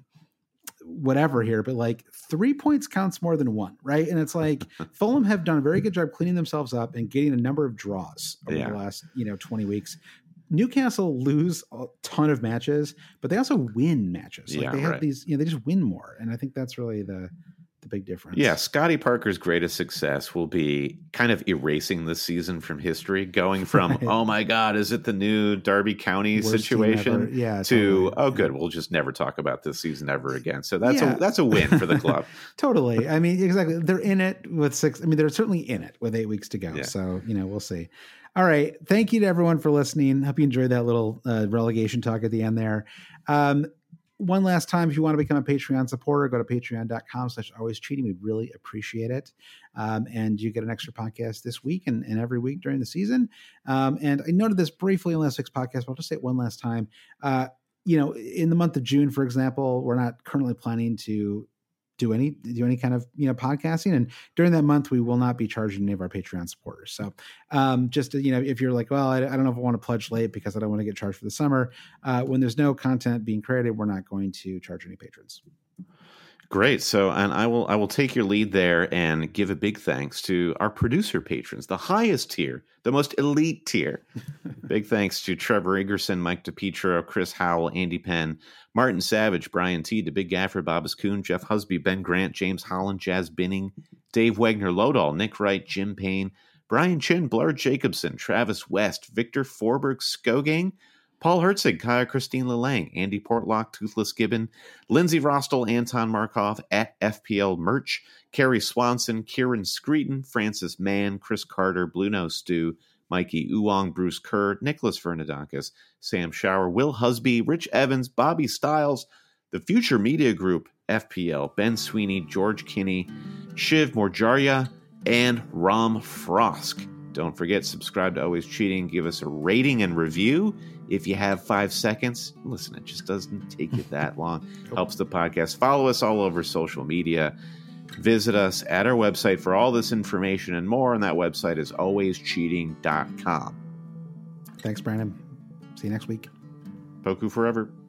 whatever here, but like three points counts more than one, right? And it's like Fulham have done a very good job cleaning themselves up and getting a number of draws over yeah. the last, you know, twenty weeks. Newcastle lose a ton of matches, but they also win matches. Like yeah, they have right. these, you know, they just win more. And I think that's really the the big difference. Yeah, Scotty Parker's greatest success will be kind of erasing the season from history, going from, right. oh my God, is it the new Derby County Worst situation yeah, to, totally. oh good, we'll just never talk about this season ever again. So that's yeah. a that's a win for the club. Totally. I mean, exactly. They're in it with six. I mean, they're certainly in it with eight weeks to go. Yeah. So, you know, we'll see. All right. Thank you to everyone for listening. Hope you enjoyed that little uh, relegation talk at the end there. Um, One last time, if you want to become a Patreon supporter, go to patreon.com slash always cheating. We'd really appreciate it. Um, and you get an extra podcast this week and, and every week during the season. Um, and I noted this briefly in last week's podcast, but I'll just say it one last time. Uh, you know, in the month of June, for example, we're not currently planning to do any do any kind of you know podcasting. And during that month, we will not be charging any of our Patreon supporters. So um, just you know, if you're like, well, I, I don't know if I want to pledge late because I don't want to get charged for the summer. Uh, when there's no content being created, we're not going to charge any patrons. Great. So, and I will I will take your lead there and give a big thanks to our producer patrons, the highest tier, the most elite tier. Big thanks to Trevor Iggerson, Mike DePietro, Chris Howell, Andy Penn, Martin Savage, Brian T, the Big Gaffer, Bobbas Kuhn, Jeff Husby, Ben Grant, James Holland, Jazz Binning, Dave Wagner, Lodahl, Nick Wright, Jim Payne, Brian Chin, Blur Jacobson, Travis West, Victor Forberg, Skogang, Paul Herzig, Kaya Christine Lelang, Andy Portlock, Toothless Gibbon, Lindsay Rostel, Anton Markov, at F P L Merch, Carrie Swanson, Kieran Screeton, Francis Mann, Chris Carter, Blue Nose Stew, Mikey Uwong, Bruce Kerr, Nicholas Fernandakis, Sam Shower, Will Husby, Rich Evans, Bobby Stiles, The Future Media Group, F P L, Ben Sweeney, George Kinney, Shiv Morjaria, and Ram Frosk. Don't forget, subscribe to Always Cheating. Give us a rating and review if you have five seconds. Listen, it just doesn't take you that long. Helps the podcast. Follow us all over social media. Visit us at our website for all this information and more. And that website is always cheating dot com. Thanks, Brandon. See you next week. Poku forever.